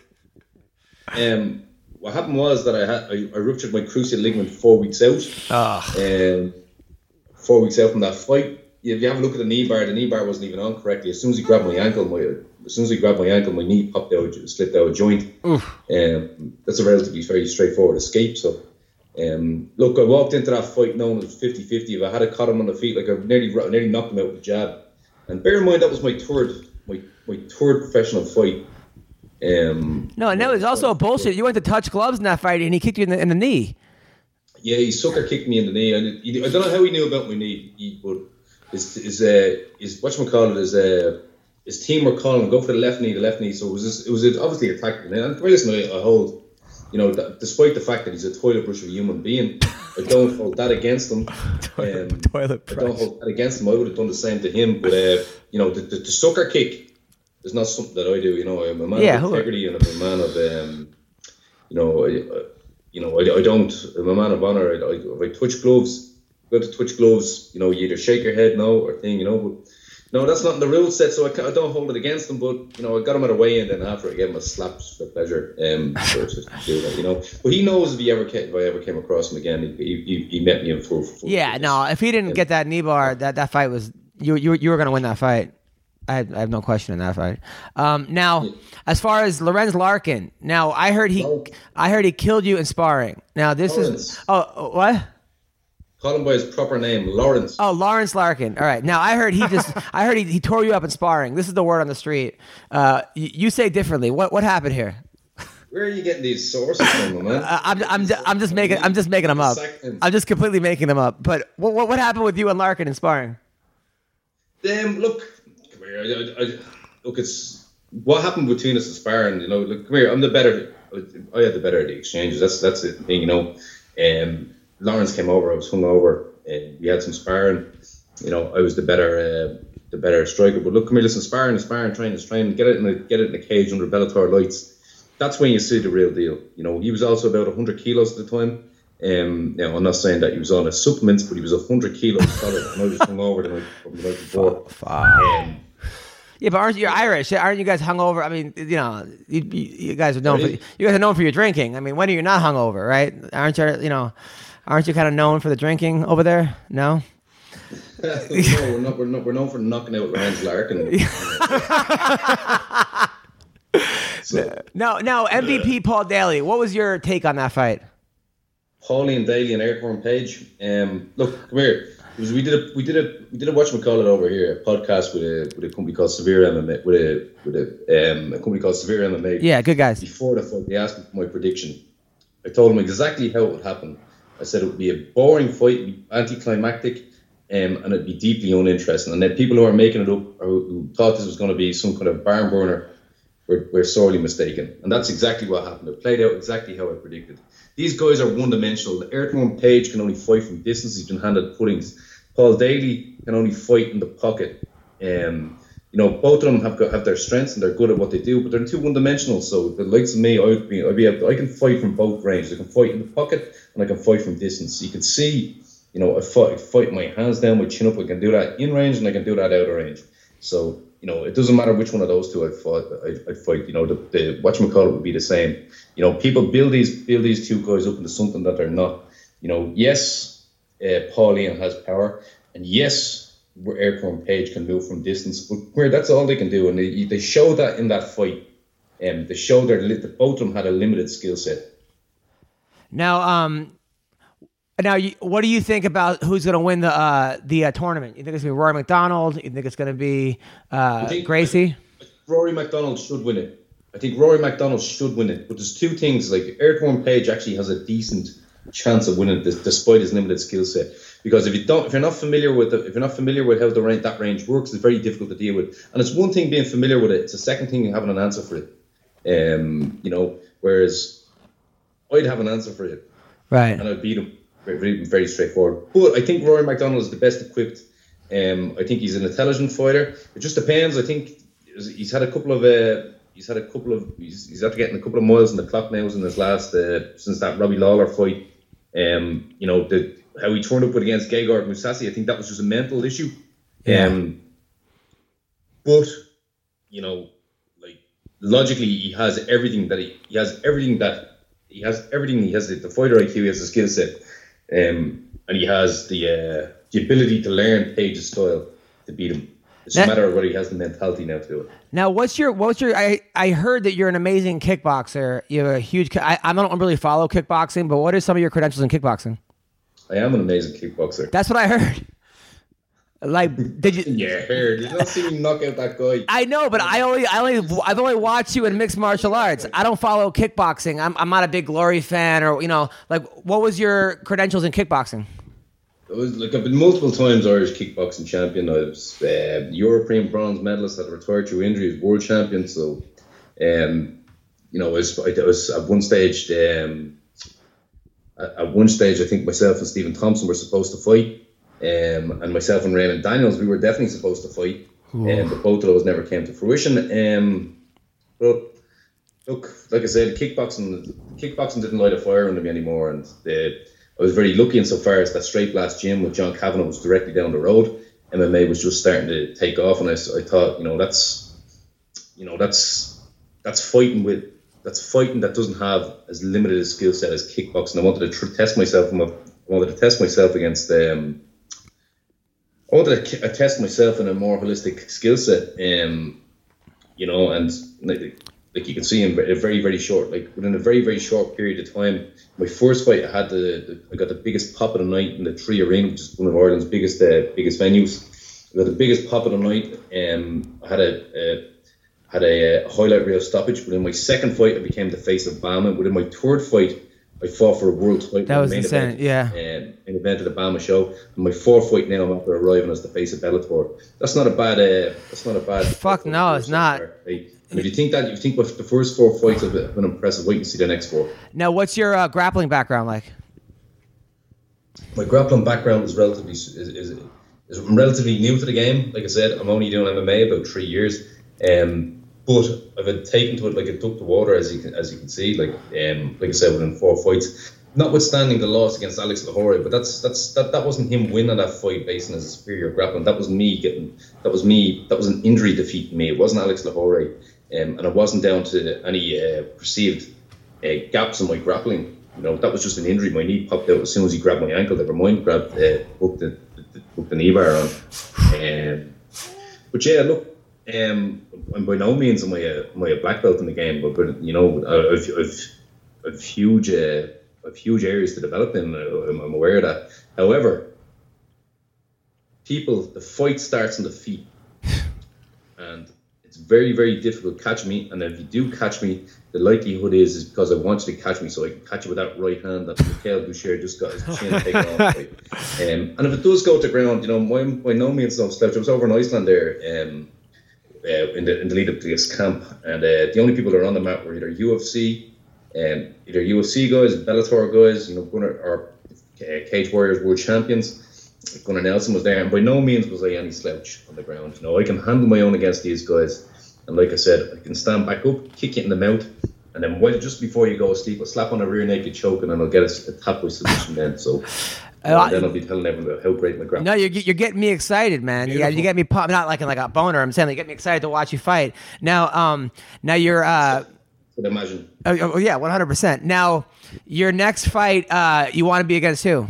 Um, what happened was that I had I, I ruptured my cruciate ligament four weeks out. Oh. Um, four weeks out from that fight. If you have a look at the knee bar, the knee bar wasn't even on correctly. As soon as he grabbed my ankle, my as soon as he grabbed my ankle, my knee popped out, slipped out a joint. Oof. Um, that's a relatively very straightforward escape. So. Um, look, I walked into that fight knowing it was fifty-fifty. If I had a caught him on the feet, like I nearly, nearly knocked him out with a jab. And bear in mind, that was my third, my, my third professional fight. Um, no, and that was also a bullshit. You went to touch gloves in that fight, and he kicked you in the, in the knee. Yeah, he sucker kicked me in the knee, and he, I don't know how he knew about my knee. He, but his his uh, his whatchamacallit, his uh, his team were calling him go for the left knee, the left knee. So it was just, it was obviously a tactic. And listen, I, I hold. You know, th- despite the fact that he's a toilet brush of a human being, I don't hold that against him. toilet, um, toilet brush. I don't hold that against him. I would have done the same to him. But, uh, you know, the, the, the sucker kick is not something that I do. You know, I'm a man yeah, of integrity and I'm a man of, um, you know, I, uh, you know, I, I don't, I'm a man of honour. I, I, if I touch gloves, go to touch gloves, you know, you either shake your head no or thing, you know, but no, that's not in the rule set, so I, I don't hold it against him. But you know, I got him at a weigh-in, then after I gave him a slap for pleasure. Um, for, to do that, you know. But he knows if he ever came, if I ever came across him again, he he, he met me in full. full yeah, full no, if he didn't um, get that knee bar, that, that fight was you you you were going to win that fight. I have, I have no question in that fight. Um, now, yeah. As far as Lorenz Larkin, now I heard he oh. I heard he killed you in sparring. Now this Lawrence. is oh what. Call him by his proper name, Lawrence. Oh, Lawrence Larkin. All right. Now, I heard he just, I heard he, he tore you up in sparring. This is the word on the street. Uh, you, you say differently. What what happened here? Where are you getting these sources from, man? Uh, I'm, I'm, I'm just making, I'm just making them up. I'm just completely making them up. But what, what, what happened with you and Larkin in sparring? Um, look, come here. I, I, I, look, it's what happened between us in sparring. You know, look, come here. I'm the better. I had the better of the exchanges. That's that's the thing. You know, um. Lawrence came over. I was hungover, and we had some sparring. You know, I was the better, uh, the better striker. But look, come here, listen, sparring, sparring, training, training. Get it in the, get it in the cage under Bellator lights. That's when you see the real deal. You know, he was also about one hundred kilos at the time. Um, you know, I'm not saying that he was on his supplements, but he was one hundred kilos solid, and I was hungover the night, the night before. Um, yeah, but aren't you Irish? Aren't you guys hungover? I mean, you know, you, you guys are known for you guys are known for your drinking. I mean, when are you not hungover, right? Aren't you? You know. Aren't you kind of known for the drinking over there? No? no, we're not. We're not. We're known for knocking out Lorenz Larkin. so, no, no. M V P Paul Daly. What was your take on that fight? Paulie and Daly and Airborne Page. Um, look, come here. It was, we did a we did a we did a whatchamacallit over here, a podcast with a with a company called Severe M M A, with a with a um a company called Severe M M A. Yeah, good guys. Before the fight, they asked me for my prediction. I told them exactly how it would happen. I said it would be a boring fight, it'd be anticlimactic, um, and it'd be deeply uninteresting. And then people who are making it up or who thought this was going to be some kind of barn burner were, were sorely mistaken. And that's exactly what happened. It played out exactly how I predicted. These guys are one-dimensional. Earthworm Page can only fight from distance. He's been handed puddings. Paul Daly can only fight in the pocket. Um, you know, both of them have got, have their strengths and they're good at what they do, but they're too one-dimensional. So the likes of me, I would be, I'd be able to, I can fight from both ranges. I can fight in the pocket and I can fight from distance. So you can see, you know, I fight, I fight my hands down, my chin up. I can do that in range and I can do that out of range. So, you know, it doesn't matter which one of those two I fought. I, I fight. You know, the, the whatchamacallit would be the same. You know, people build these build these two guys up into something that they're not. You know, yes, uh, Paul Ian has power, and yes, Earthworm Page can move from distance, but where that's all they can do, and they they show that in that fight. Um, they showed their that both of them had a limited skill set. Now, um, now, you, what do you think about who's going to win the uh, the uh, tournament? You think it's going to be Rory McDonald? You think it's going to be uh, think, Gracie? Rory McDonald should win it. I think Rory McDonald should win it. But there's two things. Like, Earthworm Page actually has a decent chance of winning it, despite his limited skill set. Because if you don't, if you're not familiar with the, if you're not familiar with how the range, that range works, it's very difficult to deal with. And it's one thing being familiar with it. It's a second thing having an answer for it. Um, you know, whereas I'd have an answer for it, right? And I'd beat him. Very, very straightforward. But I think Rory McDonald is the best equipped. Um, I think he's an intelligent fighter. It just depends. I think he's had a couple of uh, he's had a couple of he's, he's after getting a couple of miles in the clock now in his last uh, since that Robbie Lawler fight. Um, you know the how he turned up with against Gegard Mousasi. I think that was just a mental issue. Yeah. Um, but you know, like logically, he has everything that he, he has everything that he has everything. He has the, the fighter I Q. He has the skill set. Um, and he has the uh, the ability to learn Page's style to beat him. It's just a matter of whether he has the mentality now to do it. Now, what's your what's your? I, I heard that you're an amazing kickboxer. You have a huge. I, I don't really follow kickboxing, but what are some of your credentials in kickboxing? I am an amazing kickboxer. That's what I heard. Like, did you? Yeah, heard. You don't see me knock out that guy. I know, but I only, I only, I've only watched you in mixed martial arts. I don't follow kickboxing. I'm, I'm not a big Glory fan, or you know, like, what was your credentials in kickboxing? It was like I've been multiple times Irish kickboxing champion. I was uh, European bronze medalist. I retired through injury. I was world champion. So, um, you know, I was, I was at one stage. Um, at, at one stage, I think myself and Stephen Thompson were supposed to fight. Um, and myself and Raymond Daniels, we were definitely supposed to fight, um, but both of those never came to fruition. Um, but look, like I said, kickboxing, kickboxing didn't light a fire under me anymore, and the, I was very lucky insofar as that Straight Blast gym with John Kavanagh was directly down the road. M M A was just starting to take off, and I, I thought, you know, that's, you know, that's that's fighting with, that's fighting that doesn't have as limited a skill set as kickboxing. I wanted to tr- test myself, I wanted to test myself against. Um, I wanted to test myself in a more holistic skill set, um, you know, and like, like you can see in a very, very short, like within a very, very short period of time, my first fight, I had the, the I got the biggest pop of the night in the Tree Arena, which is one of Ireland's biggest, uh, biggest venues. I got the biggest pop of the night. Um, I had a, a had a, a highlight reel stoppage. But in my second fight, I became the face of Bama. Within my third fight, I fought for a world title. That was main insane, event, yeah. Um, main event of the Bama show. And my fourth fight now, I'm after arriving as the face of Bellator. That's not a bad. Uh, that's not a bad. Fuck no, it's not. Right? And if you think that, you think the first four fights have been impressive. Wait and see the next four. Now, what's your uh, grappling background like? My grappling background is relatively is, is, is I'm relatively new to the game. Like I said, I'm only doing M M A about three years. Um, but I've been taken to it like a duck to water, as you can as you can see. Like um, like I said, within four fights, notwithstanding the loss against Alex Lahore, but that's that's that, that wasn't him winning that fight based on his superior grappling. That was me getting. That was me. That was an injury defeat for me. It wasn't Alex Lahore, um, and it wasn't down to any uh, perceived uh, gaps in my grappling. You know, that was just an injury. My knee popped out as soon as he grabbed my ankle. Never mind, grabbed uh, hooked the, the hooked the knee bar on. Um, but yeah, look. Um, I'm by no means am I a, am I a black belt in the game, but, but you know, I've, I've, I've huge, uh, I've huge areas to develop in. I'm, I'm aware of that. However, people, the fight starts in the feet. And it's very, very difficult catching me. And if you do catch me, the likelihood is is because I want you to catch me so I can catch you with that right hand that Mikhail Boucher just got his chin taken off. Right? Um, and if it does go to ground, you know, by, by no means no slouch. I was over in Iceland there um, uh, in, the, in the lead up to this camp. And uh, the only people that are on the mat were either U F C, um, either U F C guys, Bellator guys, you know, Gunnar, or uh, Cage Warriors world champions. Gunnar Nelson was there. And by no means was I any slouch on the ground. You know, I can handle my own against these guys. And like I said, I can stand back up, kick you in the mouth, and then well, just before you go asleep, I'll slap on a rear naked choke, and then I'll get a, a tap by submission then. So you know, uh, then I'll be telling everyone how great my grapple. No, you're you're getting me excited, man. Yeah, you, you get me pumped. Not like in like a boner. I'm saying, like, you get me excited to watch you fight. Now, um, now you're. Uh, Could imagine. Oh, oh yeah, one hundred percent. Now, your next fight, uh, you want to be against who?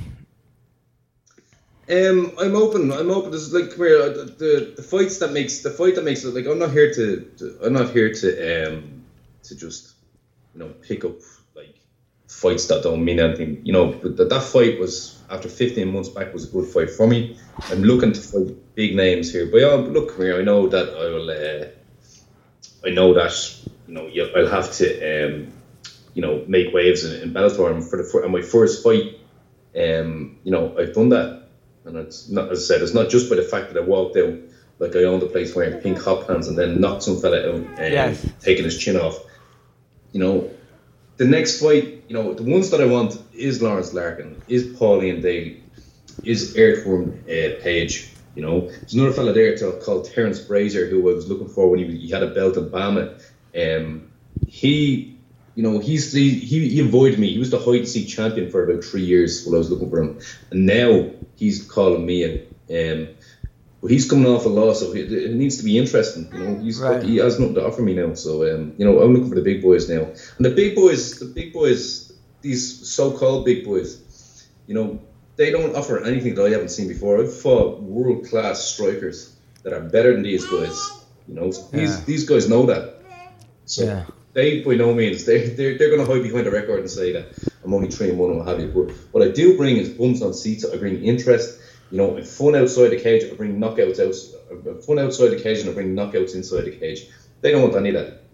Um, I'm open. I'm open. This is like come here, the, the the fights that makes the fight that makes it like I'm not here to, to I'm not here to um to just you know pick up like fights that don't mean anything. You know that that fight was after fifteen months back was a good fight for me. I'm looking to fight big names here, but yeah, look come here. I know that I will. Uh, I know that you know yeah, I'll have to um you know make waves in, in Bellator and for the for and my first fight. Um, you know I've done that. And it's not, as I said, it's not just by the fact that I walked out like I owned the place wearing pink hot pants and then knocked some fella out and yes. taking his chin off. You know, the next fight, you know, the ones that I want is Lawrence Larkin, is Pauline Daly, is Earthworm uh, Page. You know, there's another fella there to, called Terence Brazier who I was looking for when he, he had a belt in Bama. Um, he. You know, he's the, he, he avoided me. He was the hide and seek champion for about three years while I was looking for him. And now he's calling me in. Um, but he's coming off a loss, so it, it needs to be interesting. You know, he's right. he has nothing to offer me now. So, um, you know, I'm looking for the big boys now. And the big boys, the big boys, these so-called big boys, you know, they don't offer anything that I haven't seen before. I've fought world-class strikers that are better than these guys. You know, so these, Yeah. these guys know that. So, Yeah. They, by no means, they, they're, they're going to hide behind the record and say that I'm only three and one and what have you. But what I do bring is bums on seats. I bring interest. You know, I'm fun outside the cage. I bring knockouts out. I'm fun outside the cage and I bring knockouts inside the cage. They don't want any of that.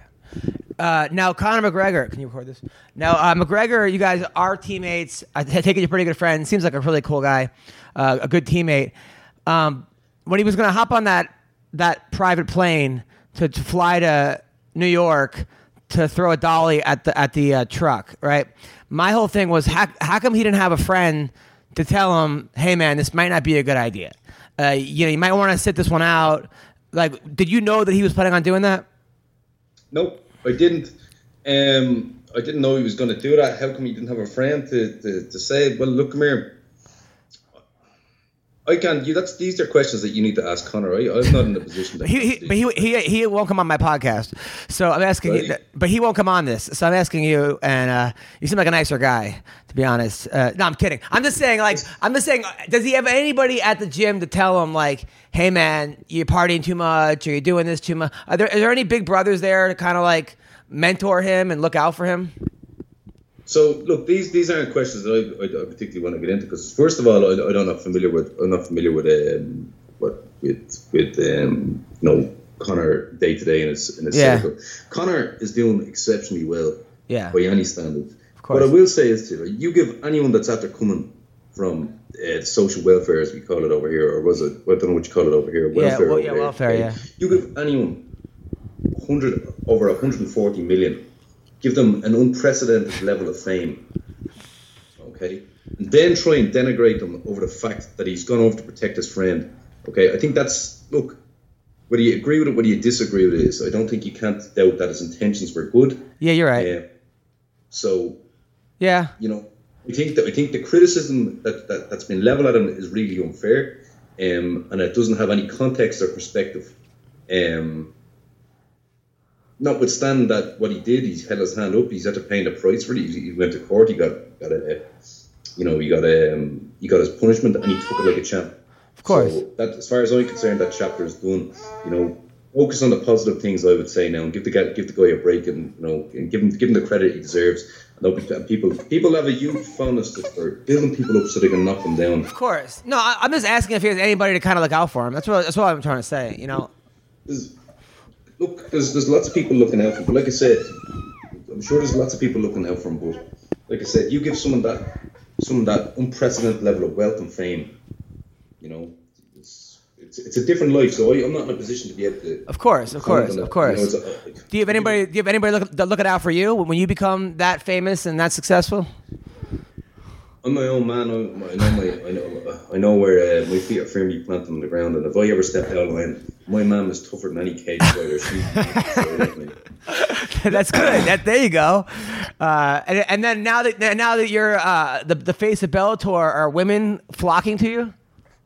Uh, now, Conor McGregor, can you record this? Now, uh, McGregor, you guys are teammates. I take it you're pretty good friends. Seems like a really cool guy, uh, a good teammate. Um, when he was going to hop on that that private plane to, to fly to New York to throw a dolly at the at the uh, truck, right? My whole thing was how, how come he didn't have a friend to tell him, hey man, this might not be a good idea. Uh, you know, you might want to sit this one out. Like, did you know that he was planning on doing that? Nope, I didn't. Um, I didn't know he was going to do that. How come he didn't have a friend to, to, to say, well, look, come here. I can't. You, that's these are questions that you need to ask Conor. I, I'm not in the position. That he, he, but he, he he won't come on my podcast, so I'm asking. Right. You, but he won't come on this, so I'm asking you. And uh, you seem like a nicer guy, to be honest. Uh, no, I'm kidding. I'm just saying. Like, I'm just saying. Does he have anybody at the gym to tell him, like, hey man, you're partying too much, or you're doing this too much? Are there are there any big brothers there to kind of like mentor him and look out for him? So look, these these aren't questions that I, I, I particularly want to get into because first of all, I, I'm not familiar with I'm not familiar with um, what with with um, you know Conor day to day in his in his Yeah. circle. Conor is doing exceptionally well Yeah. by any standard. course. What I will say is to you, give anyone that's after coming from uh, social welfare, as we call it over here, or was it? I don't know what you call it over here. Yeah, Welfare. well, over yeah, there, welfare, okay? yeah. You give anyone hundred over one hundred forty million. Give them an unprecedented level of fame, okay? And then try and denigrate them over the fact that he's gone over to protect his friend, okay? I think that's, look, whether you agree with it, whether you disagree with it, is, I don't think you can't doubt that his intentions were good. Yeah, you're right. Uh, so, Yeah. you know, I think that I think the criticism that, that, that's been leveled at him is really unfair, um, and it doesn't have any context or perspective. Um, Notwithstanding that, what he did, he held his hand up. He's had to pay the price for it. He, he went to court. He got, got a, you know, he got a, um, he got his punishment, and he took it like a champ. Of course. So that, as far as I'm concerned, that chapter is done. You know, focus on the positive things, I would say now, and give the guy, give the guy a break, and you know, and give him give him the credit he deserves. And be, people people have a huge fondness for building people up so they can knock them down. Of course. No, I, I'm just asking if there's anybody to kind of look out for him. That's what that's what I'm trying to say. You know. There's, look, there's there's lots of people looking out for him. But like I said, I'm sure there's lots of people looking out for him. But like I said, you give someone that someone that unprecedented level of wealth and fame, you know. It's, it's a different life, so I, I'm not in a position to be able to. Of course, of course, of course. You know, a, do you have anybody? Do you have anybody look, looking out for you when you become that famous and that successful? I'm my own man. I, I know my, I know, I know where uh, my feet are firmly planted on the ground, and if I ever step out of line, my mom is tougher than any cage fighter. She, That's good. That there you go. Uh, and, and then now that now that you're uh, the the face of Bellator, are women flocking to you?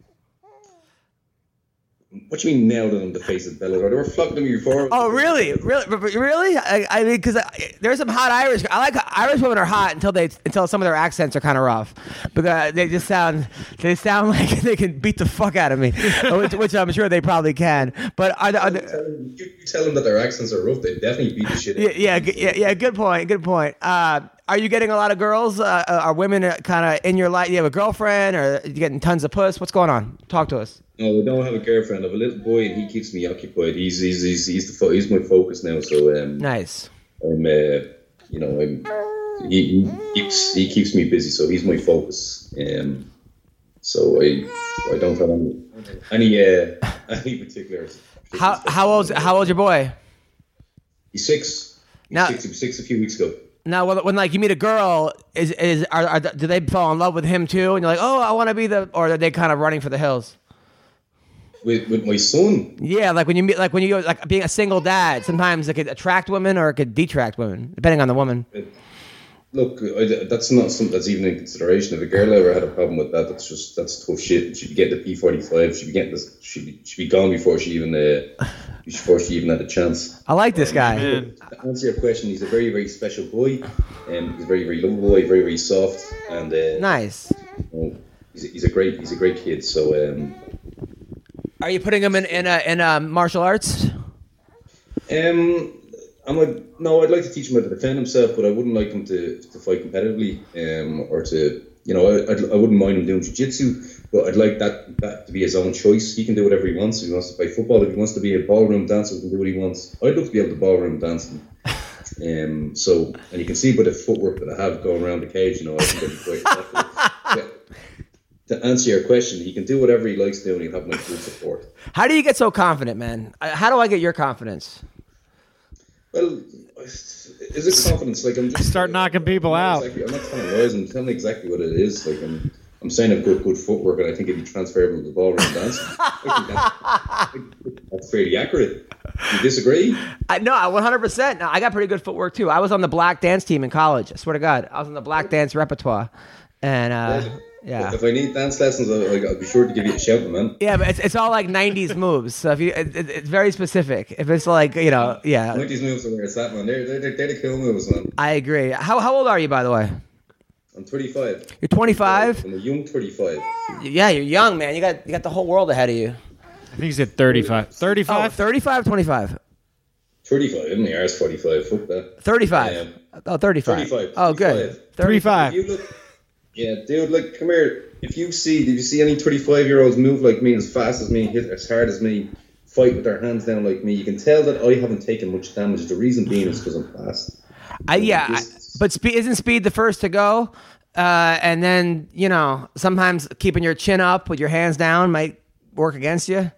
What do you mean now that I'm the face of Bellator? They were flocking to me before. Oh, really? Really? Really? I, I mean, because there's some hot Irish. I like Irish women are hot until they until some of their accents are kind of rough, because they just sound they sound like they can beat the fuck out of me, which, which I'm sure they probably can. But are, are you, tell them, you tell them that their accents are rough, they definitely beat the shit out of yeah, yeah, yeah, yeah. Good point. Good point. Uh, are you getting a lot of girls? Uh, are women kind of in your life? You have a girlfriend, or are you getting tons of puss? What's going on? Talk to us. No, we don't have a girlfriend. I have a little boy, and he keeps me occupied. He's he's he's he's, the fo- he's my focus now. So um, nice. I'm uh, you know I'm he, he keeps he keeps me busy. So he's my focus. Um, so I I don't have any any uh, any particular. How how old how old's your boy? He's six. He's now, six. He was six a few weeks ago. Now, when, when like you meet a girl, is is are, are do they fall in love with him too? And you're like, oh, I want to be the, or are they kind of running for the hills? With with my son. Yeah, like when you meet, like when you go, like being a single dad, sometimes it could attract women or it could detract women, depending on the woman. It, look, I, that's not something that's even in consideration. If a girl ever had a problem with that, that's just that's tough shit. She'd be getting the P forty-five. She'd be getting this. She'd be, she'd be gone before she even uh, before she even had a chance. I like this guy. Um, to answer your question, he's a very very special boy, and um, he's a very very lovable boy, very very soft, and uh, nice. You know, he's a, he's a great he's a great kid. So. Um, Are you putting him in in uh, in uh, martial arts? Um, I'm like no. I'd like to teach him how to defend himself, but I wouldn't like him to, to fight competitively, um, or to you know I I'd, I wouldn't mind him doing jiu-jitsu, but I'd like that that to be his own choice. He can do whatever he wants. If he wants to play football, if he wants to be a ballroom dancer, he can do what he wants. I'd love to be able to ballroom dance. Um, so and you can see by the footwork that I have going around the cage, you know, I think I'd be quite. Yeah. To answer your question, he can do whatever he likes to do, and he'll have my full support. How do you get so confident, man? How do I get your confidence? Well, is it confidence? Like I'm just start knocking people out. Exactly, I'm not telling lies. I'm telling exactly what it is. Like I'm, I'm saying I've got good footwork, and I think it'd be transferable to the ballroom dance. I think that's, I think that's fairly accurate. You disagree? I, no, I one hundred percent. No, I got pretty good footwork too. I was on the black dance team in college. I swear to God, I was on the black dance repertoire, and. Uh, Yeah. If I need dance lessons, I'll, I'll be sure to give you a shout, man. Yeah, but it's it's all like nineties moves. So if you, it, it, it's very specific. If it's like you know, yeah. nineties moves are where it's at, man. They're they're, they're the cool moves, man. I agree. How how old are you, by the way? I'm thirty-five. You're twenty-five. I'm a young thirty-five. Yeah, you're young, man. You got you got the whole world ahead of you. I think he said thirty-five. thirty-five? Oh, thirty-five, twenty-five. thirty-five. I'm the arse forty-five. Fuck that. thirty-five. Um, oh, thirty-five. thirty-five. Oh, good. thirty-five. You look, yeah, dude. Like, come here. If you see, did you see any twenty-five-year-olds move like me, as fast as me, hit as hard as me, fight with their hands down like me? You can tell that I haven't taken much damage. The reason being is because I'm fast. I, yeah, I, but speed isn't speed the first to go, uh, and then you know sometimes keeping your chin up with your hands down might work against you.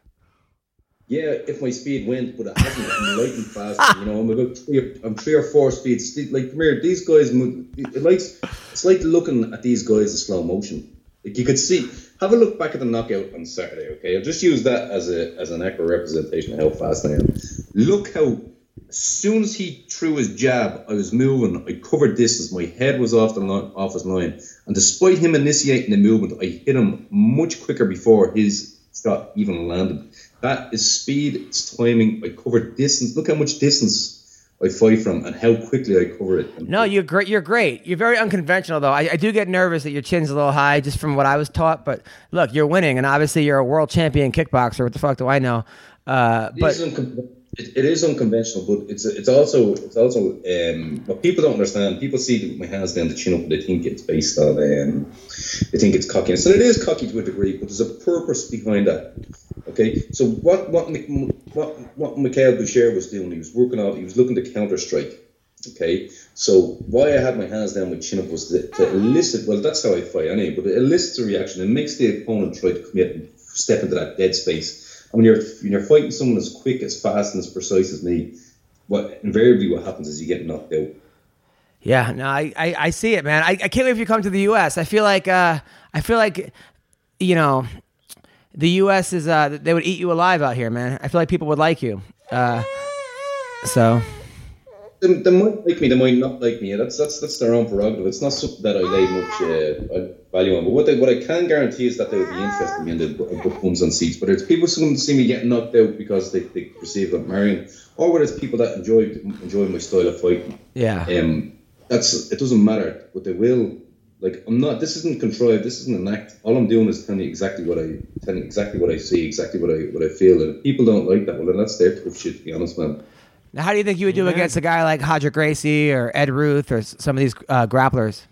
Yeah, if my speed went, but it hasn't. I'm lightning fast. You know, I'm about three. I'm three or four speeds. Like, come here, these guys. Move, it likes. It's like looking at these guys in slow motion. Like you could see. Have a look back at the knockout on Saturday. Okay, I'll just use that as a as an accurate representation of how fast I am. Look how. As soon as he threw his jab, I was moving. I covered distance. My head was off the line, off his line, and despite him initiating the movement, I hit him much quicker before his shot even landed. That is speed, it's timing. I cover distance. Look how much distance I fight from and how quickly I cover it. No, you're great. You're great. You're very unconventional, though. I, I do get nervous that your chin's a little high just from what I was taught. But look, you're winning, and obviously you're a world champion kickboxer. What the fuck do I know? Uh, It but is uncon- it, it is unconventional, but it's it's also it's also um, what people don't understand. People see my hands down the chin up, and they think it's based on um, they think it's cockiness, and it is cocky to a degree, but there's a purpose behind that. Okay, so what what Mc- what what Mikhail Boucher was doing, he was working on, he was looking to counter strike. Okay, so why I had my hands down, my chin up, was to, to elicit. Well, that's how I fight anyway, but it elicits a reaction. It makes the opponent try to commit and step into that dead space. And when you're when you're fighting someone as quick, as fast, and as precise as me, what invariably what happens is you get knocked out. yeah, no, I, I, I see it, man. I, I can't wait if you come to the U S. I feel like uh, I feel like you know, the U S is uh, they would eat you alive out here, man. I feel like people would like you. Uh, so. They, they might like me, they might not like me. That's that's that's their own prerogative. It's not something that I lay much uh, value on. But what they, what I can guarantee is that they would be interested in me and they'd book bums on seats. But it's people who see me getting knocked out because they, they perceive that I'm marrying, or whether it's people that enjoy enjoy my style of fighting. Yeah. Um, that's it. Doesn't matter, but they will. Like I'm not. This isn't contrived. This isn't an act. All I'm doing is telling you exactly what I telling you exactly what I see, exactly what I what I feel. And if people don't like that, well, then that's their tough shit. To be honest, man. Now, how do you think you would do against a guy like Hodger Gracie or Ed Ruth or s- some of these uh, grapplers?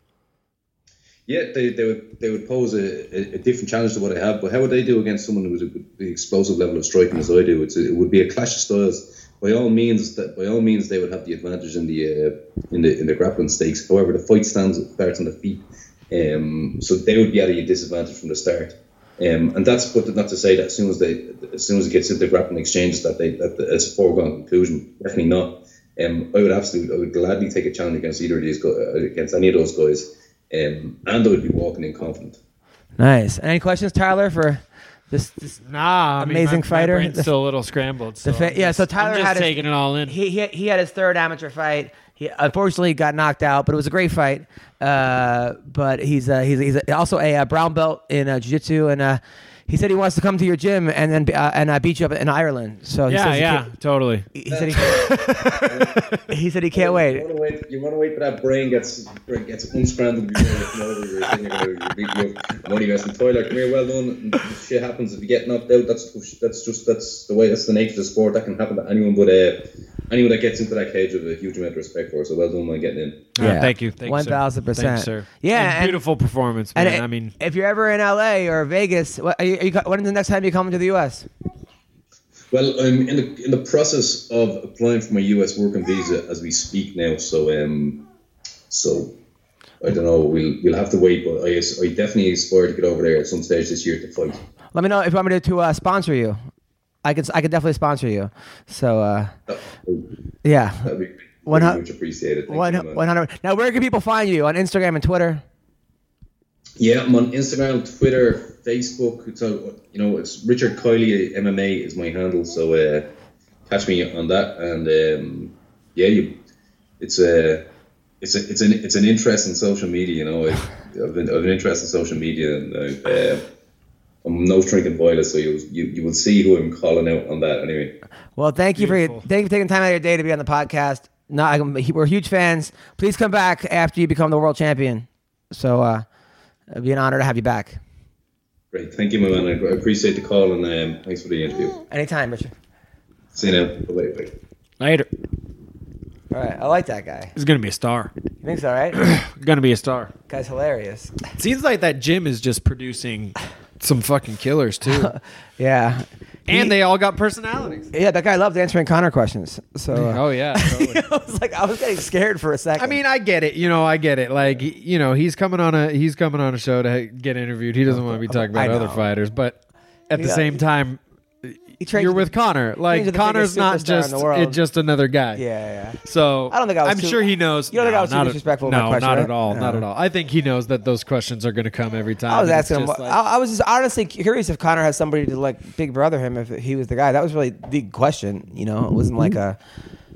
Yeah, they, they would they would pose a, a different challenge to what I have, but how would they do against someone who's a the explosive level of striking as I do? It's a, it would be a clash of styles. By all means, that by all means they would have the advantage in the uh, in the in the grappling stakes. However, the fight stands starts on the feet, um, so they would be at a disadvantage from the start. Um, and that's but not to say that as soon as they as soon as it gets into grappling exchanges that they that it's a foregone conclusion. Definitely not. Um, I would absolutely I would gladly take a challenge against either of these guys, against any of those guys. Um, and I would be walking in confident. Nice. Any questions, Tyler, for this, this Nah, I mean, amazing my, fighter? My brain's The- still a little scrambled. So the fa- I'm yeah, just- so Tyler I'm just had his- taking it all in. He, he he had his third amateur fight. He unfortunately got knocked out, but it was a great fight. Uh, but he's uh, he's he's also a, uh brown belt in uh, jiu-jitsu, and uh, he said he wants to come to your gym and then uh, and uh, beat you up in Ireland. So he yeah, says he yeah, can't- totally. He said he, he said he can't You wait. want to wait. You want to wait for that brain gets brain gets unscrambled before you come over. You're thinking about beat you up. I'm only messing. Tyler, come here. Well done. And if shit happens if you get knocked out. That's that's just that's the way. That's the nature of the sport. That can happen to anyone. But uh, anyone that gets into that cage, with a huge amount of respect for. So well done on getting in. Uh, thank you. Thank you, one sir. thousand percent. Thanks, sir. Yeah, And and- beautiful performance, And man. it- I mean, if you're ever in L A or Vegas, what, are you, are you, when is the next time you come to the U S? Well, I'm in the in the process of applying for my U S working visa as we speak now. So um, so I don't know. We'll we'll have to wait, but I I definitely aspire to get over there at some stage this year to fight. Let me know if you want me to, to uh, sponsor you. I could I could definitely sponsor you. So uh, yeah, That'd be One very hu- much appreciated. Thank one you, man. one hundred. Now, where can people find you on Instagram and Twitter? Yeah, I'm on Instagram, Twitter, Facebook. So you know, it's Richard Kiley M M A is my handle. So uh, catch me on that, and um, yeah, you, it's a, it's a, it's an, it's an interest in social media. You know, I, I've been, I've been interested in social media, and uh, uh, I'm no drinking violet, so you, you, you will see who I'm calling out on that anyway. Well, thank you Beautiful. for thank you for taking time out of your day to be on the podcast. No, I, we're huge fans. Please come back after you become the world champion. So uh, it'd be an honor to have you back. Great, thank you, my man. I appreciate the call, and um, thanks for the interview. Anytime, Richard. See you now. Bye bye. later. All right, I like that guy. He's gonna be a star. You think so, right? Gonna be a star. Guy's hilarious. Seems like that gym is just producing some fucking killers too, Yeah. and He- they all got personalities. Yeah, that guy loved answering Connor questions. So uh, Oh yeah. Totally. I was like, I was getting scared for a second. I mean, I get it. You know, I get it. Like, you know, he's coming on a he's coming on a show to get interviewed. He doesn't want to be talking I about other know. fighters, but at the Yeah. same time, he trains you're with with Connor. trains Like, with the Connor's biggest not superstar just in the world. it, just another guy. Yeah, yeah. So I don't think I was I'm too- sure he knows. You don't think no, I was too not at- disrespectful with my No, question, not right? at all. Not No. at all. I think he knows that those questions are going to come every time. I was and it's asking him. just like- I, I was just honestly curious if Connor has somebody to like big brother him if he was the guy. That was really the question. You know, it wasn't like a.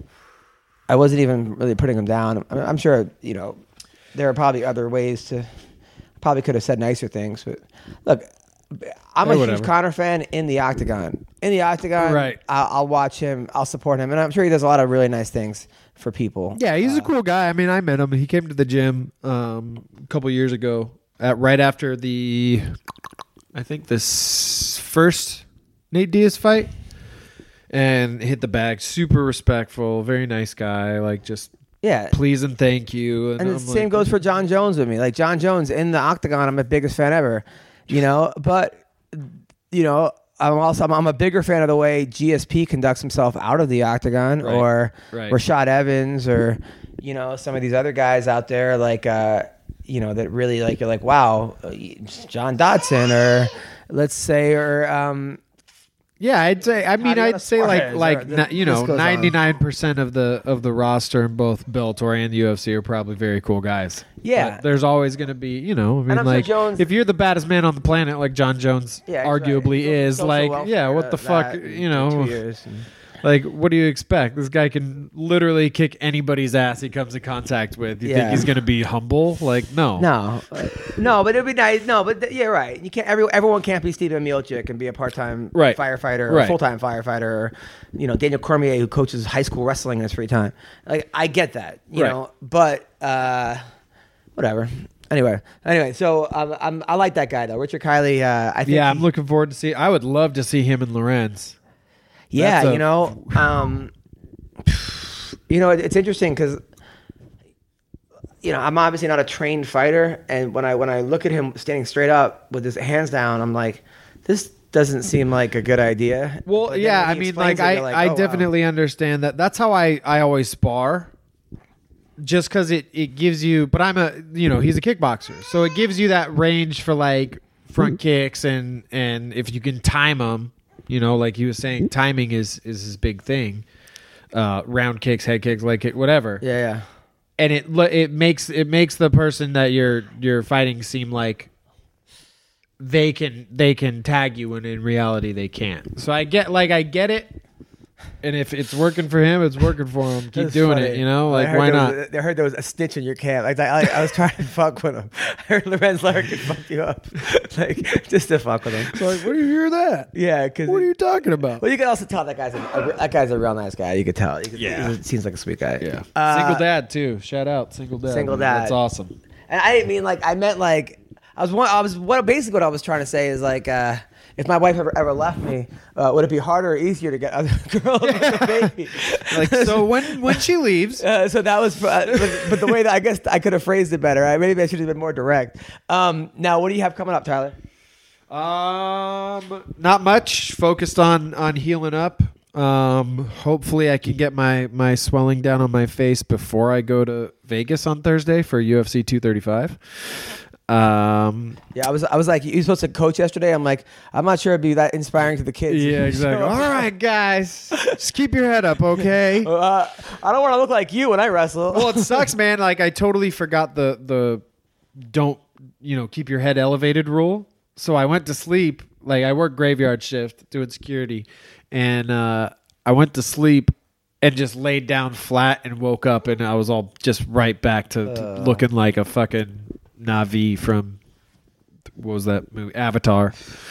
I wasn't even really putting him down. I mean, I'm sure you know there are probably other ways to. Probably could have said nicer things, but look, I'm Or a huge whatever. Connor fan in the octagon. In the octagon, Right. I'll, I'll watch him. I'll support him, and I'm sure he does a lot of really nice things for people. Yeah, he's a cool guy. I mean, I met him. He came to the gym um, a couple years ago, at, right after the, I think this first Nate Diaz fight. and hit the bag. Super respectful, very nice guy. Like just Yeah. please and thank you. And I'm the same like, goes for John Jones with me. Like John Jones in the octagon, I'm the biggest fan ever. You know, but you know, I'm also I'm, I'm a bigger fan of the way G S P conducts himself out of the octagon, Right. or Right. Rashad Evans, or you know, some of these other guys out there, like uh, you know, that really like you're like, wow, uh, John Dodson, or let's say, or um, Yeah, I'd say. I mean, Tatiana I'd say like Suarez, like or the- na- you this know, goes on. ninety nine percent of the of the roster in both Bellator and the U F C are probably very cool guys. Yeah. But there's always going to be, you know, I mean, I'm sure like Jones- if you're the baddest man on the planet, like John Jones, yeah, he's arguably right. is, Social like, welfare, yeah, what the uh, fuck, that in you know, two years. And- like, what do you expect? This guy can literally kick anybody's ass he comes in contact with. You Yeah. think he's going to be humble? Like, no, No, no, but it'd be nice. No, but th- yeah, right. You can't. Every, everyone can't be Steven Miocic and be a part-time Right. firefighter or Right. a full-time firefighter, or you know, Daniel Cormier who coaches high school wrestling in his free time. Like, I get that, you Right. know, but uh, whatever. Anyway, anyway, so um, I'm, I like that guy though, Richard Kiley. Uh, I think Yeah, he- I'm looking forward to see. I would love to see him in Lorenz. Yeah, That's a- you know, um, you know, it, it's interesting because you know I'm obviously not a trained fighter, and when I when I look at him standing straight up with his hands down, I'm like, this doesn't seem like a good idea. Well, But then yeah, when I he mean, explains like, it, I, you're I oh, wow. definitely understand that. That's how I, I always spar. Just because it, it gives you, but I'm a, you know, he's a kickboxer. So it gives you that range for like front kicks, and, and if you can time them, you know, like he was saying, timing is, is his big thing. Uh, round kicks, head kicks, leg kick, whatever. Yeah, yeah. And it, lo- it makes, it makes the person that you're, you're fighting seem like they can, they can tag you when in reality they can't. So I get, like, I get it. And if it's working for him, it's working for him. Keep That's doing funny. it, you know? I Like, heard why there not? was a- I heard there was a snitch in your camp. Like, I, I, I was trying to fuck with him. I heard Lorenz Larkin could fuck you up, like just to fuck with him. It's like, what do you hear that? Yeah, because What are you talking about? well, you can also tell that guy's a, a, that guy's a real nice guy. You could tell. You could, Yeah. he seems like a sweet guy. Yeah. Uh, single dad, too. Shout out. Single dad. Single man. dad. That's awesome. And I didn't mean like I meant like I was one. I was what basically what I was trying to say is like uh, if my wife ever ever left me, uh, would it be harder or easier to get other girls with a baby? Like, so when, when she leaves, Uh, so that was, uh, but, but the way that I guess I could have phrased it better. I, maybe I should have been more direct. Um, now, what do you have coming up, Tyler? um, not much. Focused on, on healing up. Um, hopefully I can get my, my swelling down on my face before I go to Vegas on Thursday for U F C two thirty-five. Um, Yeah, I was. I was like, you supposed to coach yesterday. I'm like, I'm not sure it'd be that inspiring to the kids. yeah, exactly. So, All right, guys, just keep your head up, okay? Uh, I don't want to look like you when I wrestle. Well, it sucks, man. Like, I totally forgot the the don't, you know, keep your head elevated rule. So I went to sleep. Like, I work graveyard shift doing security, and uh, I went to sleep and just laid down flat and woke up, and I was all just right back to, to looking like a fucking Na'vi from what was that movie? Avatar.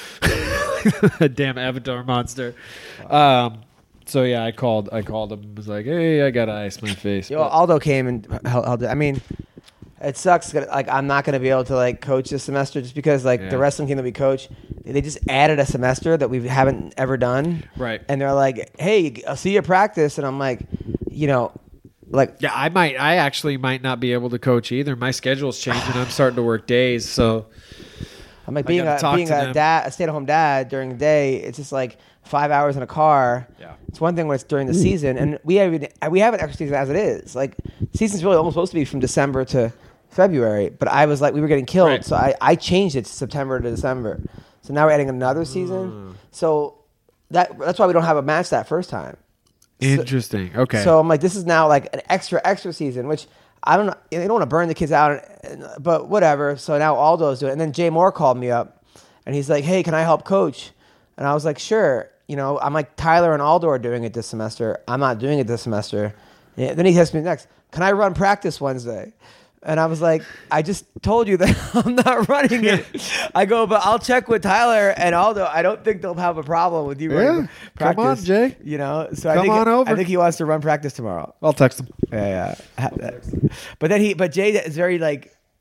A damn Avatar monster. Um. So yeah, I called. I called him. Was like, "Hey, I gotta ice my face." Yo, But- Aldo came and held, held it. I mean, it sucks. Like, I'm not going to be able to like coach this semester just because like Yeah. the wrestling team that we coach, they just added a semester that we haven't ever done. Right. And they're like, "Hey, I'll see you at practice," and I'm like, you know, like Yeah, I might. I actually might not be able to coach either. My schedule's changing. I'm starting to work days, so I'm like I being gotta a talk being to a them. dad, a stay-at-home dad during the day. It's just like five hours in a car. Yeah. It's one thing when it's during the season, and we haven't we have an extra season as it is. Like season's really almost supposed to be from December to February, but I was like we were getting killed, Right. so I, I changed it to September to December. So now we're adding another season. Mm. So that that's why we don't have a match that first time. interesting. Okay. So I'm like, this is now like an extra, extra season, which I don't know. They don't want to burn the kids out, but whatever. So now Aldo's doing it. And then Jay Moore called me up and he's like, hey, can I help coach? And I was like, sure. You know, I'm like, Tyler and Aldo are doing it this semester. I'm not doing it this semester. Yeah, then he asked me next, can I run practice Wednesday? And I was like, I just told you that I'm not running it. I go, but I'll check with Tyler and Aldo. I don't think they'll have a problem with you Yeah, running come practice. on, Jay. You know, so I Come think on over. I think he wants to run practice tomorrow. I'll text him. Yeah, yeah. But then he, but Jay is very like,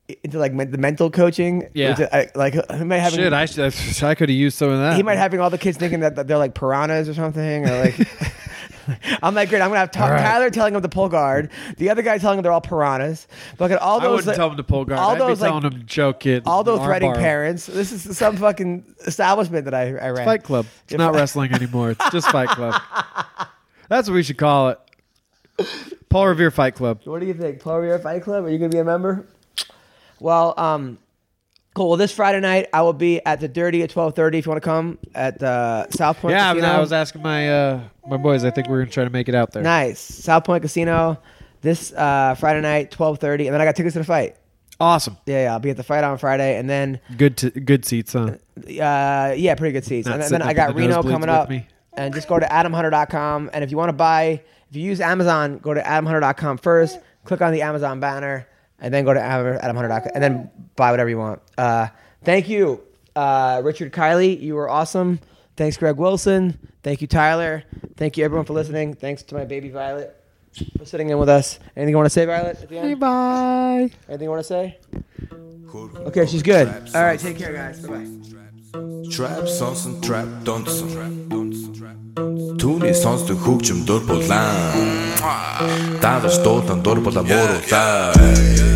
into like men- the mental coaching. Yeah. Which, I, like he might have Shit, I should, I could have used some of that. he might having all the kids thinking that, that they're like piranhas or something, or like. I'm like, great. I'm gonna have Ty- right. Tyler telling him to pull guard, the other guy telling him they're all piranhas. Look at all I those. wouldn't like, tell him to pull guard. all I'd those, be telling like, him to choke it. all those arm threatening bar. parents. This is some fucking establishment that I, I ran. Fight Club. It's not wrestling anymore. It's just Fight Club. That's what we should call it. Paul Revere Fight Club. What do you think, Paul Revere Fight Club? Are you gonna be a member? Well, um, cool. Well, this Friday night I will be at the Dirty at twelve thirty. If you want to come at uh, South Point Yeah, I, Casino. mean, I was asking my uh, my boys. I think we're gonna try to make it out there. Nice. South Point Casino this uh, Friday night, twelve thirty, and then I got tickets to the fight. Awesome. Yeah, yeah. I'll be at the fight on Friday, and then Good t- good seats, huh? uh, yeah, pretty good seats. Not And, then- sitting then I up got in the Reno nosebleeds coming with up, me. and just go to adam hunter dot com. And if you want to buy, if you use Amazon, go to adam hunter dot com first. Click on the Amazon banner, and then go to adam hunter dot com, and then buy whatever you want. Uh, thank you, uh, Richard Kiley. You were awesome. Thanks, Greg Wilson. Thank you, Tyler. Thank you, everyone, for listening. Thanks to my baby Violet for sitting in with us. Anything you want to say, Violet? At the end? Hey, bye. Anything you want to say? Okay, she's good. All right, take care, guys. Bye-bye. Trap sonsen trap dansen Түүний сонсдог хөгжим дур булаан Даалж дуулан дур булаа мууруулаа